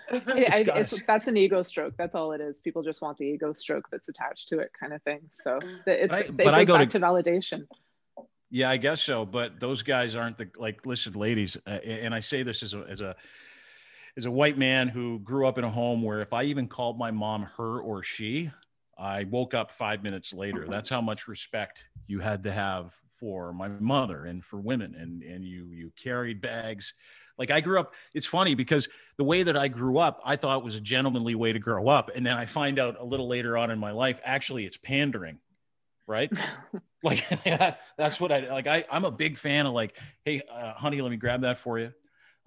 That's an ego stroke. That's all it is. People just want the ego stroke that's attached to it, kind of thing. So it goes back to validation. Yeah, I guess so. But those guys aren't listen, ladies, and I say this as a white man who grew up in a home where if I even called my mom her or she, I woke up 5 minutes later. That's how much respect you had to have for my mother and for women. And you carried bags. Like I grew up, it's funny because the way that I grew up, I thought was a gentlemanly way to grow up. And then I find out a little later on in my life, actually it's pandering, right? Like that's what I'm a big fan of like, hey, honey, let me grab that for you.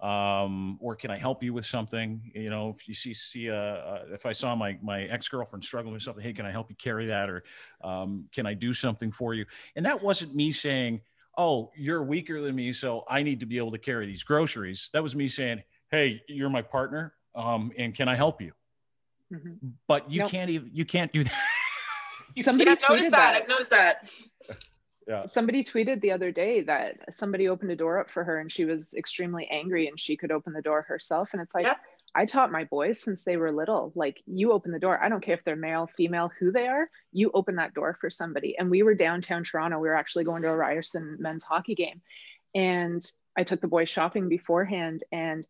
Or can I help you with something? If you see if I saw my ex-girlfriend struggling with something, hey, can I help you carry that? Or can I do something for you? And that wasn't me saying, oh, you're weaker than me, so I need to be able to carry these groceries. That was me saying, hey, you're my partner, and can I help you? Mm-hmm. But you can't do that. Somebody noticed that. I've noticed that. Yeah. Somebody tweeted the other day that somebody opened a door up for her and she was extremely angry and she could open the door herself. And it's like, I taught my boys since they were little, like you open the door. I don't care if they're male, female, who they are, you open that door for somebody. And we were downtown Toronto. We were actually going to a Ryerson men's hockey game. And I took the boys shopping beforehand and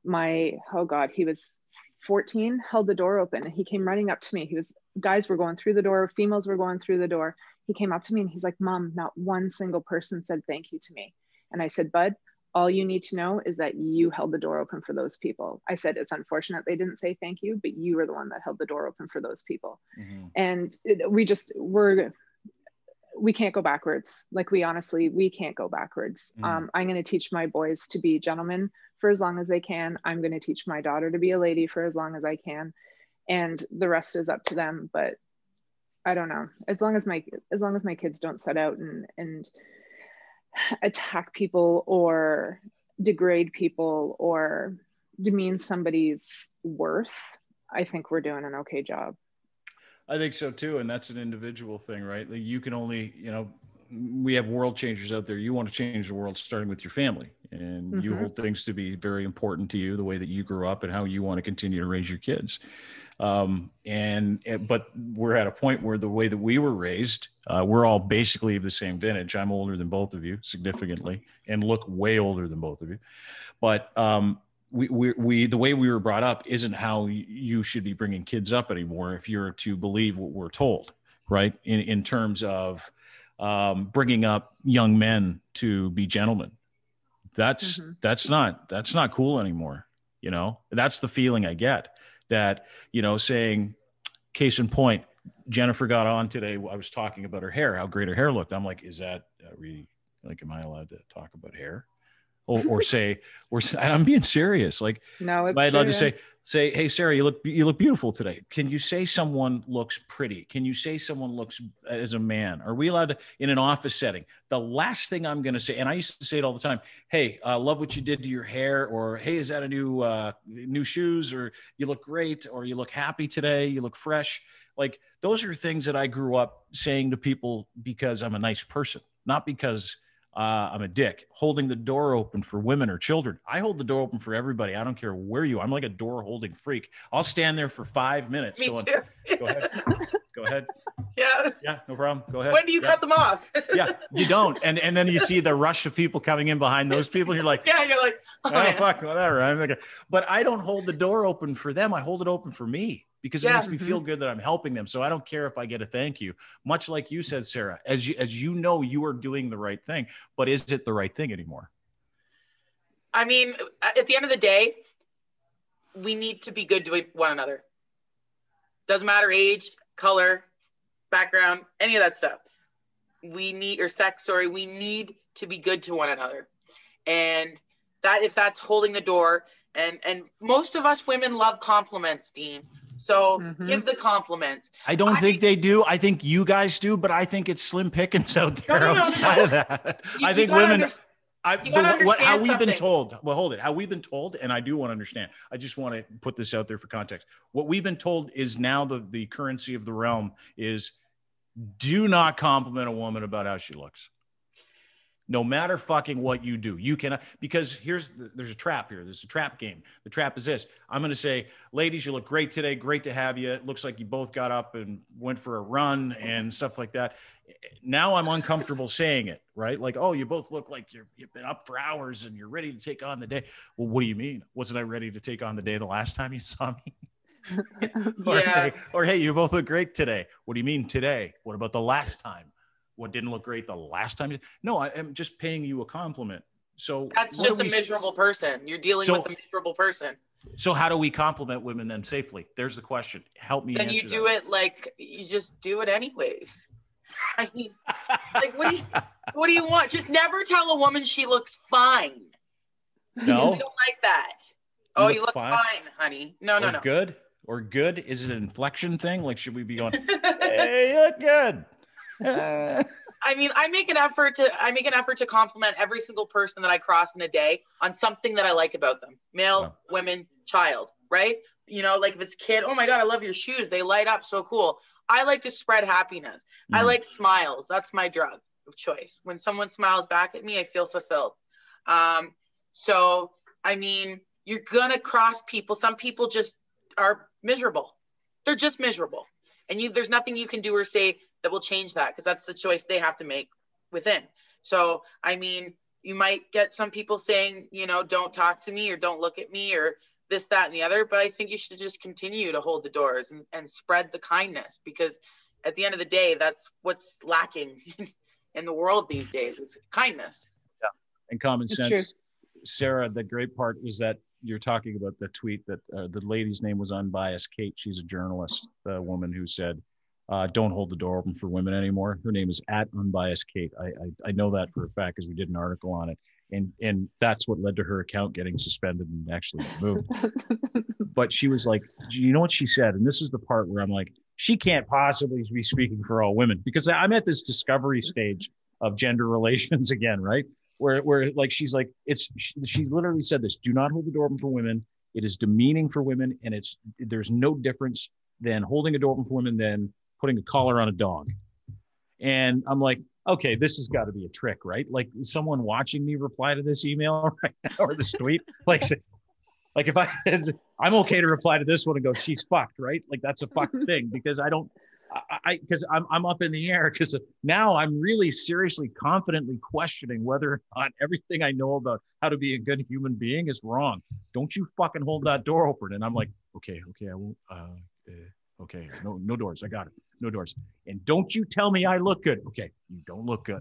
he was 14, held the door open and he came running up to me. Guys were going through the door, females were going through the door. He came up to me and he's like, Mom, not one single person said thank you to me. And I said, Bud, all you need to know is that you held the door open for those people. I said, it's unfortunate they didn't say thank you, but you were the one that held the door open for those people. And we can't go backwards. Like we can't go backwards. I'm going to teach my boys to be gentlemen for as long as they can. I'm going to teach my daughter to be a lady for as long as I can. And the rest is up to them. But I don't know, as long as my kids don't set out and attack people or degrade people or demean somebody's worth, I think we're doing an okay job. I think so too. And that's an individual thing, right? Like you can only, we have world changers out there. You want to change the world starting with your family, and you hold things to be very important to you, the way that you grew up and how you want to continue to raise your kids. But we're at a point where the way that we were raised, we're all basically of the same vintage. I'm older than both of you significantly and look way older than both of you. But, we the way we were brought up isn't how you should be bringing kids up anymore. If you're to believe what we're told, right. In terms of, bringing up young men to be gentlemen, that's not cool anymore. That's the feeling I get. That, saying, case in point, Jennifer got on today. I was talking about her hair, how great her hair looked. I'm like, am I allowed to talk about hair? Or I'm being serious. Like, no, it's am I allowed to say, hey, Sarah, you look beautiful today. Can you say someone looks pretty? Can you say someone looks as a man? Are we allowed to, in an office setting? The last thing I'm going to say, and I used to say it all the time, hey, love what you did to your hair, or hey, is that a new shoes, or you look great, or you look happy today, you look fresh. Like, those are things that I grew up saying to people because I'm a nice person, not because I'm a dick. Holding the door open for women or children. I hold the door open for everybody. I don't care where you are. I'm like a door holding freak. I'll stand there for 5 minutes. Me too. Go ahead. Yeah, no problem. Go ahead. When do you cut them off? Yeah, you don't. And then you see the rush of people coming in behind those people. You're like, oh fuck, whatever. But I don't hold the door open for them. I hold it open for me, because it makes me feel good that I'm helping them. So I don't care if I get a thank you, much like you said, Sarah, as you are doing the right thing, but is it the right thing anymore? I mean, at the end of the day, we need to be good to one another. Doesn't matter age, color, background, any of that stuff. We need to be good to one another. And that, if that's holding the door, and most of us women love compliments, Dean. So give the compliments. I don't think they do. I think you guys do, but I think it's slim pickings out there outside of that. I think women, how we've been told, how we've been told, and I do want to understand. I just want to put this out there for context. What we've been told is now the currency of the realm is, do not compliment a woman about how she looks. No matter fucking what you do, you cannot, because there's a trap here. There's a trap game. The trap is this. I'm going to say, ladies, you look great today. Great to have you. It looks like you both got up and went for a run and stuff like that. Now I'm uncomfortable saying it, right? Like, oh, you both look like you've been up for hours and you're ready to take on the day. Well, what do you mean? Wasn't I ready to take on the day the last time you saw me? Or hey, you both look great today. What do you mean today? What about the last time? What didn't look great the last time? No, I am just paying you a compliment. So that's just a miserable person. You're dealing with a miserable person. So how do we compliment women then safely? There's the question. Help me. Then you do it like you just do it anyways. I mean, like, what do you want? Just never tell a woman she looks fine. No, we don't like that. You look fine, honey. No. Good or good? Is it an inflection thing? Like, should we be going, hey, you look good? I mean, I make an effort to compliment every single person that I cross in a day on something that I like about them. Male, women, child, right? Like if it's kid, oh my God, I love your shoes. They light up so cool. I like to spread happiness. I like smiles. That's my drug of choice. When someone smiles back at me, I feel fulfilled. So, I mean, you're going to cross people. Some people just are miserable. They're just miserable. And there's nothing you can do or say that will change that, because that's the choice they have to make within. So, I mean, you might get some people saying, don't talk to me or don't look at me or this, that, and the other. But I think you should just continue to hold the doors and spread the kindness, because at the end of the day, that's what's lacking in the world these days. It's kindness. Yeah. And common sense. Sarah, the great part was that you're talking about the tweet that the lady's name was Unbiased Kate. She's a journalist, the woman who said, don't hold the door open for women anymore. Her name is @Unbiased Kate. I know that for a fact because we did an article on it. And that's what led to her account getting suspended and actually removed. But she was like, you know what she said? And this is the part where I'm like, she can't possibly be speaking for all women, because I'm at this discovery stage of gender relations again, right? Where like, she's like, she literally said this: do not hold the door open for women. It is demeaning for women. And there's no difference than holding a door open for women than putting a collar on a dog. And I'm like, okay, this has got to be a trick, right? Like, someone watching me reply to this email right now or this tweet, like if I'm okay to reply to this one and go, she's fucked, right? Like, that's a fucked thing, because because I'm up in the air, because now I'm really seriously, confidently questioning whether or not everything I know about how to be a good human being is wrong. Don't you fucking hold that door open. And I'm like, okay, I won't. Okay, no doors. I got it. No doors. And don't you tell me I look good. Okay, you don't look good.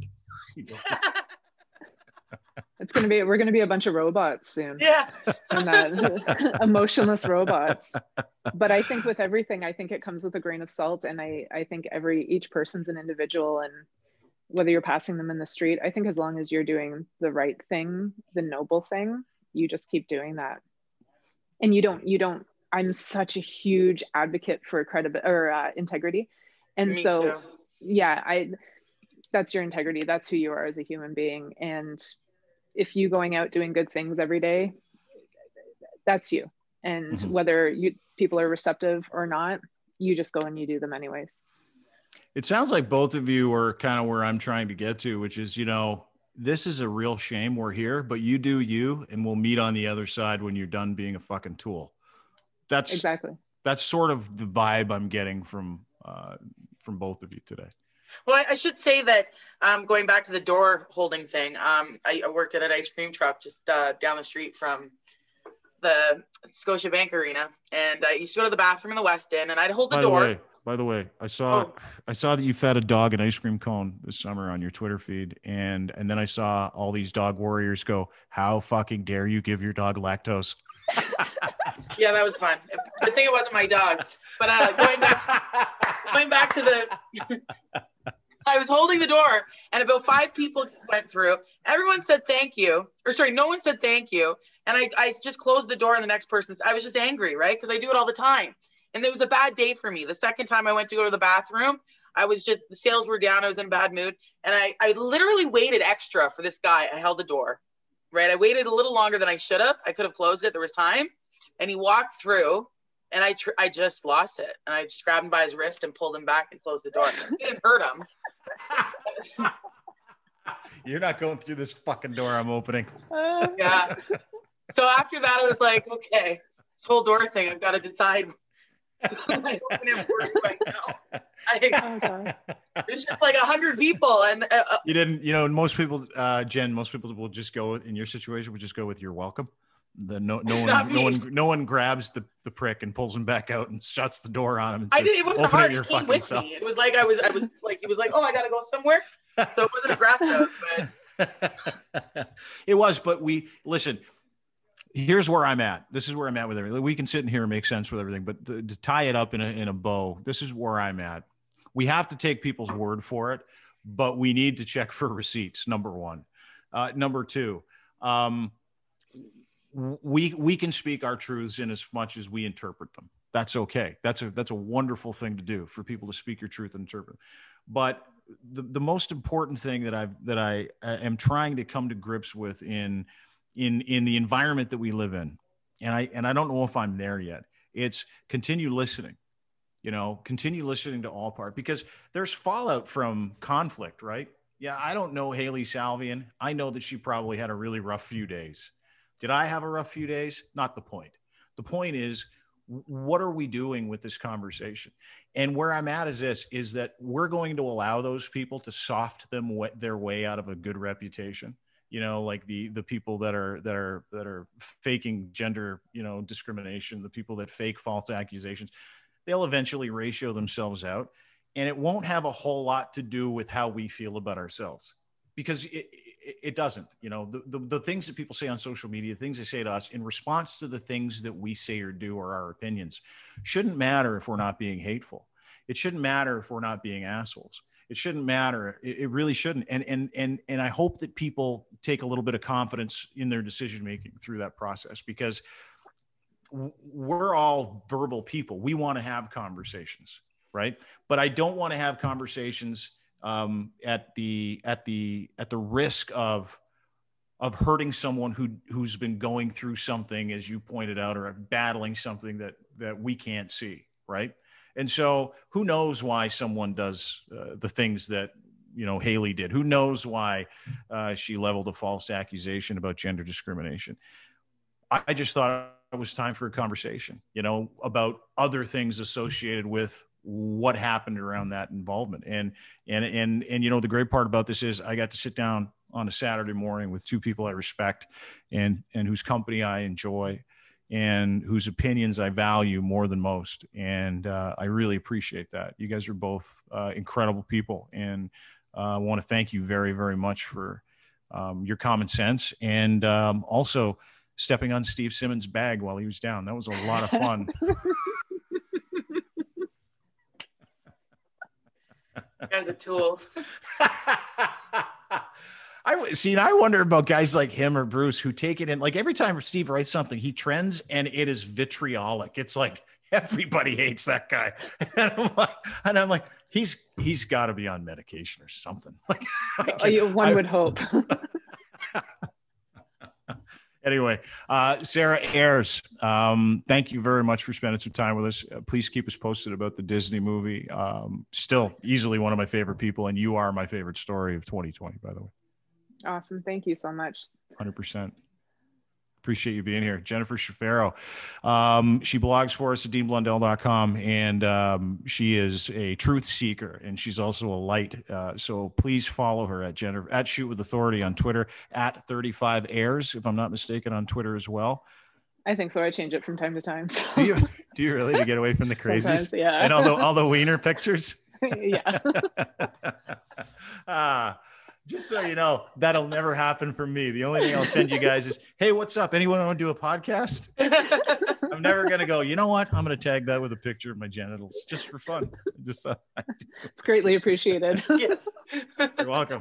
We're gonna be a bunch of robots soon. Yeah. And that emotionless robots. But I think with everything, I think it comes with a grain of salt. And I think each person's an individual, and whether you're passing them in the street, I think as long as you're doing the right thing, the noble thing, you just keep doing that. And you don't I'm such a huge advocate for integrity. And Me so, too. yeah, that's your integrity. That's who you are as a human being. And if you going out doing good things every day, that's you. And whether people are receptive or not, you just go and you do them anyways. It sounds like both of you are kind of where I'm trying to get to, which is, this is a real shame we're here, but you do you, and we'll meet on the other side when you're done being a fucking tool. That's sort of the vibe I'm getting from both of you today. Well, I should say that going back to the door holding thing, I worked at an ice cream truck just down the street from the Scotiabank Arena, and I used to go to the bathroom in the West End, and I'd hold the door. By the way, I saw that you fed a dog an ice cream cone this summer on your Twitter feed, and then I saw all these dog warriors go, "How fucking dare you give your dog lactose?" Yeah, that was fun. Good thing it wasn't my dog. But going back to the, I was holding the door, and about 5 people went through. Everyone said thank you, no one said thank you, and I just closed the door, and the next person, I was just angry, right? Because I do it all the time. And it was a bad day for me. The second time I went to go to the bathroom, the sales were down. I was in a bad mood. And I literally waited extra for this guy. I held the door, right? I waited a little longer than I should have. I could have closed it. There was time. And he walked through, and I just lost it. And I just grabbed him by his wrist and pulled him back and closed the door. It didn't hurt him. You're not going through this fucking door I'm opening. Yeah. So after that, I was like, okay, this whole door thing, I've got to decide. I open it worse right now. There's just like 100 people, and you didn't. Most people, Jen, will just go in your situation. Would just go with "you're welcome." No one grabs the prick and pulls him back out and shuts the door on him. And says, it wasn't hard. He came with me. It was like I was like, he was like, oh, I gotta go somewhere. So it wasn't aggressive, but it was. But listen. Here's where I'm at. This is where I'm at with everything. We can sit in here and make sense with everything, but to tie it up in a bow, this is where I'm at. We have to take people's word for it, but we need to check for receipts. Number one. Number two, we can speak our truths in as much as we interpret them. That's okay. That's a wonderful thing to do, for people to speak your truth and interpret. But the most important thing that I am trying to come to grips with in the environment that we live in, and I don't know if I'm there yet, it's continue listening. Continue listening to all parts, because there's fallout from conflict, right? Yeah, I don't know Hailey Salvian. I know that she probably had a really rough few days. Did I have a rough few days? Not the point. The point is, what are we doing with this conversation? And where I'm at is that we're going to allow those people to soft their way out of a good reputation. Like the people that are faking gender, discrimination, the people that fake false accusations, they'll eventually ratio themselves out, and it won't have a whole lot to do with how we feel about ourselves. because it doesn't, you know, the things that people say on social media, things they say to us in response to the things that we say or do or our opinions shouldn't matter if we're not being hateful. It shouldn't matter if we're not being assholes. It shouldn't matter. It really shouldn't. And I hope that people take a little bit of confidence in their decision-making through that process, because we're all verbal people. We want to have conversations, right? But I don't want to have conversations at the risk of hurting someone who's been going through something, as you pointed out, or battling something that we can't see, right? And so who knows why someone does the things that, you know, Haley did? Who knows why she leveled a false accusation about gender discrimination? I just thought it was time for a conversation, you know, about other things associated with what happened around that involvement. And you know, the great part about this is I got to sit down on a Saturday morning with two people I respect and whose company I enjoy and whose opinions I value more than most. And I really appreciate that. You guys are both incredible people. And I want to thank you very, very much for your common sense and also stepping on Steve Simmons' bag while he was down. That was a lot of fun. As a tool. I wonder about guys like him or Bruce who take it in. Like every time Steve writes something, he trends and it is vitriolic. It's like everybody hates that guy. And I'm like he's got to be on medication or something. Like one would hope. Anyway, Sarah Ayres, thank you very much for spending some time with us. Please keep us posted about the Disney movie. Still easily one of my favorite people, and you are my favorite story of 2020, by the way. Awesome. Thank you so much. 100%. Appreciate you being here. Jennifer Shafaro. She blogs for us at deanblundell.com, and she is a truth seeker, and she's also a light. So please follow her at Shoot With Authority on Twitter, at 35 Ayres, if I'm not mistaken, on Twitter as well. I think so. I change it from time to time. So. Do you really, to get away from the crazies? Sometimes, yeah. And all the wiener pictures? Yeah. Just so you know, that'll never happen for me. The only thing I'll send you guys is, hey, what's up? Anyone want to do a podcast? I'm never going to go, you know what? I'm going to tag that with a picture of my genitals just for fun. It's greatly appreciated. Yes. You're welcome.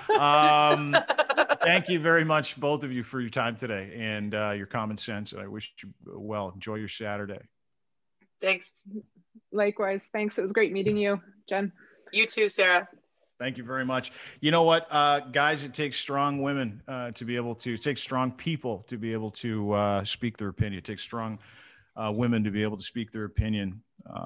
Thank you very much, both of you, for your time today and your common sense. I wish you well. Enjoy your Saturday. Thanks. Likewise. Thanks. It was great meeting you, Jen. You too, Sarah. Thank you very much. You know what, guys, it takes strong women to be able to, it takes strong people to be able to speak their opinion. It takes strong women to be able to speak their opinion.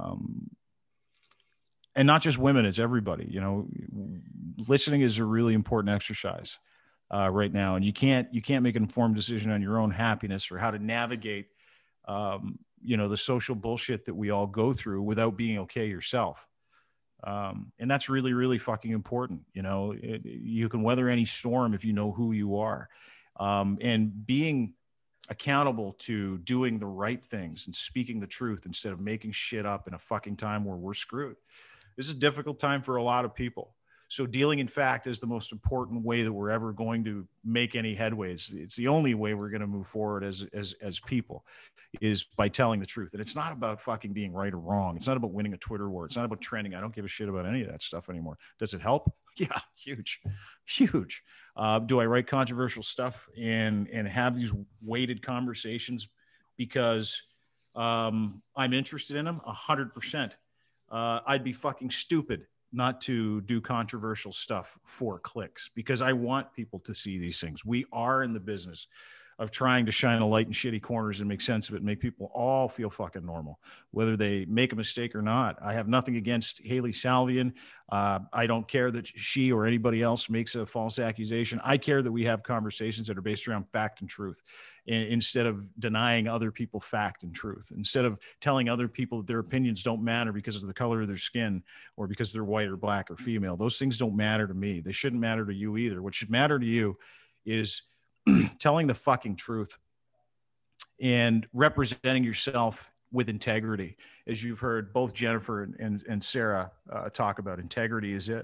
And not just women, it's everybody. You know, listening is a really important exercise right now. And you can't make an informed decision on your own happiness or how to navigate, you know, the social bullshit that we all go through without being okay yourself. And that's really, really fucking important. You know, you can weather any storm if you know who you are, and being accountable to doing the right things and speaking the truth instead of making shit up in a fucking time where we're screwed. This is a difficult time for a lot of people. So dealing in fact is the most important way that we're ever going to make any headway. It's the only way we're going to move forward as people, is by telling the truth. And it's not about fucking being right or wrong. It's not about winning a Twitter war. It's not about trending. I don't give a shit about any of that stuff anymore. Does it help? Yeah, huge. Do I write controversial stuff and have these weighted conversations because I'm interested in them? 100%. I'd be fucking stupid not to do controversial stuff for clicks, because I want people to see these things. We are in the business of trying to shine a light in shitty corners and make sense of it and make people all feel fucking normal, whether they make a mistake or not. I have nothing against Haley Salvian. I don't care that she or anybody else makes a false accusation. I care that we have conversations that are based around fact and truth, instead of denying other people fact and truth, instead of telling other people that their opinions don't matter because of the color of their skin or because they're white or black or female. Those things don't matter to me. They shouldn't matter to you either. What should matter to you is telling the fucking truth and representing yourself with integrity. As you've heard both Jennifer and Sarah talk about, integrity is it.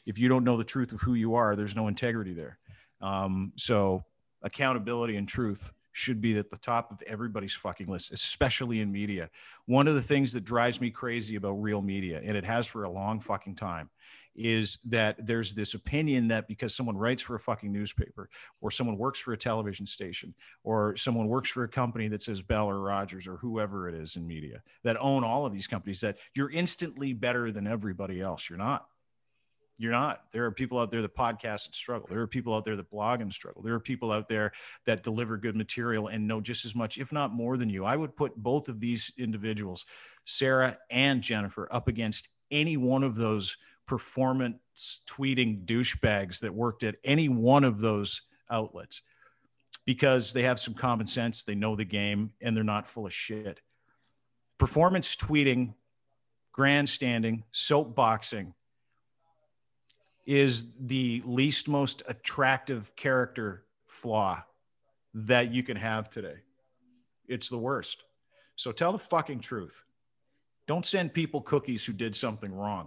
If you don't know the truth of who you are, there's no integrity there. So accountability and truth should be at the top of everybody's fucking list, especially in media. One of the things that drives me crazy about real media, and it has for a long fucking time, is that there's this opinion that because someone writes for a fucking newspaper, or someone works for a television station, or someone works for a company that says Bell or Rogers or whoever it is in media that own all of these companies, that you're instantly better than everybody else. You're not. You're not. There are people out there that podcast and struggle. There are people out there that blog and struggle. There are people out there that deliver good material and know just as much, if not more than you. I would put both of these individuals, Sarah and Jennifer, up against any one of those performance tweeting douchebags that worked at any one of those outlets, because they have some common sense, they know the game, and they're not full of shit. Performance tweeting, grandstanding, soapboxing is the least most attractive character flaw that you can have today. It's the worst. So tell the fucking truth. Don't send people cookies who did something wrong.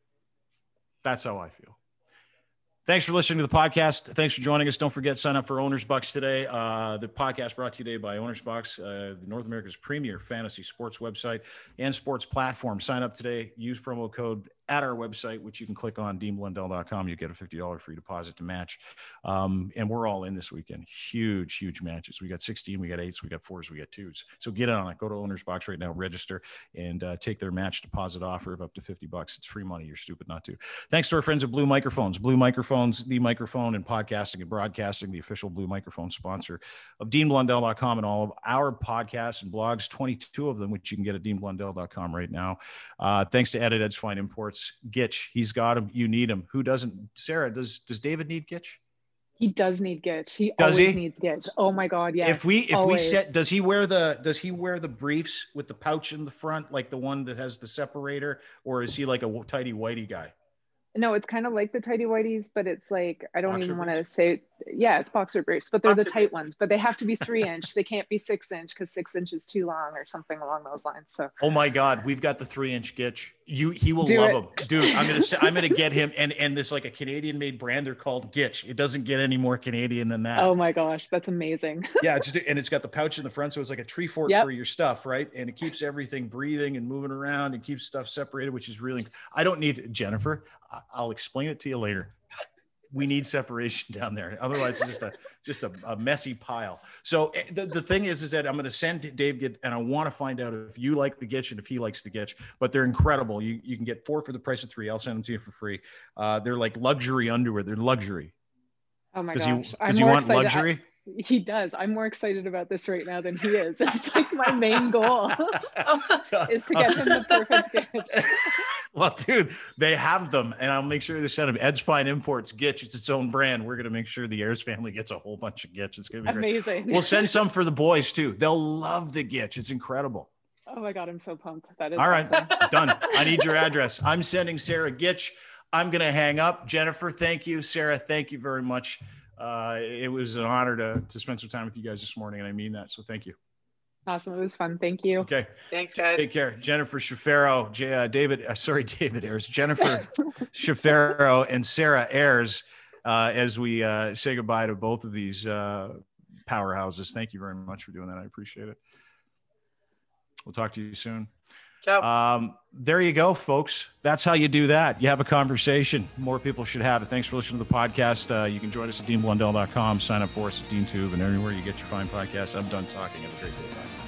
That's how I feel. Thanks for listening to the podcast. Thanks for joining us. Don't forget, sign up for Owner's Bucks today. The podcast brought to you today by Owner's Bucks, North America's premier fantasy sports website and sports platform. Sign up today. Use promo code at our website, which you can click on, deanblundell.com. You get a $50 free deposit to match. And we're all in this weekend. Huge, huge matches. We got 16, we got 8s, we got 4s, we got 2s. So get on it. Go to Owner's Box right now, register, and take their match deposit offer of up to $50. It's free money. You're stupid not to. Thanks to our friends at Blue Microphones. Blue Microphones, the microphone and podcasting and broadcasting, the official Blue Microphone sponsor of deanblundell.com and all of our podcasts and blogs, 22 of them, which you can get at deanblundell.com right now. Thanks to Ed's Fine Imports. Gitch, he's got him. You need him. Who doesn't? Sarah, does David need Gitch? He does need Gitch. He does always he? needs Gitch. Oh my God, yes. If we set, does he wear the briefs with the pouch in the front, like the one that has the separator, or is he like a tidy whitey guy? No, it's kind of like the tidy whities, but it's like, I don't Boxer even want to briefs? say, yeah, it's boxer briefs, but they're the Boxer tight briefs. ones, but they have to be 3-inch. They can't be 6-inch because 6 inch is too long or something along those lines. So, Oh my God, we've got the 3-inch Gitch. He will Do love it. him, dude. I'm gonna get him, and there's like a Canadian made brand. They're called Gitch. It doesn't get any more Canadian than that. oh my gosh, that's amazing. Yeah, and it's got the pouch in the front, so it's like a tree fort Yep. for your stuff, right? And it keeps everything breathing and moving around and keeps stuff separated, which is really. I don't need Jennifer. I'll explain it to you later. We need separation down there, otherwise it's just a messy pile. So the thing is that I'm going to send Dave Gitch, and I want to find out if you like the Gitch and if he likes the Gitch. But they're incredible. You can get 4 for the price of 3. I'll send them to you for free. They're like luxury underwear. They're luxury. Oh my Does gosh. he more want excited. luxury? He does. I'm more excited about this right now than he is. It's like my main goal is to get him the perfect Gitch. Well, dude, they have them, and I'll make sure they send them. Ed's Fine Imports, Gitch. It's its own brand. We're going to make sure the Ayers family gets a whole bunch of Gitch. It's going to be great. Amazing. We'll send some for the boys, too. They'll love the Gitch. It's incredible. Oh my God, I'm so pumped. That is All right, awesome. done. I need your address. I'm sending Sarah Gitch. I'm going to hang up. Jennifer, thank you. Sarah, thank you very much. It was an honor to spend some time with you guys this morning, and I mean that, so thank you. Awesome. It was fun. Thank you. Okay. Thanks, guys. Take care. Jennifer Shafaro, David Ayers, Jennifer Shafaro, and Sarah Ayers, as we say goodbye to both of these powerhouses. Thank you very much for doing that. I appreciate it. We'll talk to you soon. Ciao. There you go, folks. That's how you do that. You have a conversation. More people should have it. Thanks for listening to the podcast. You can join us at deanblundell.com. Sign up for us at DeanTube and everywhere you get your fine podcasts. I'm done talking. Have a great day. Bye.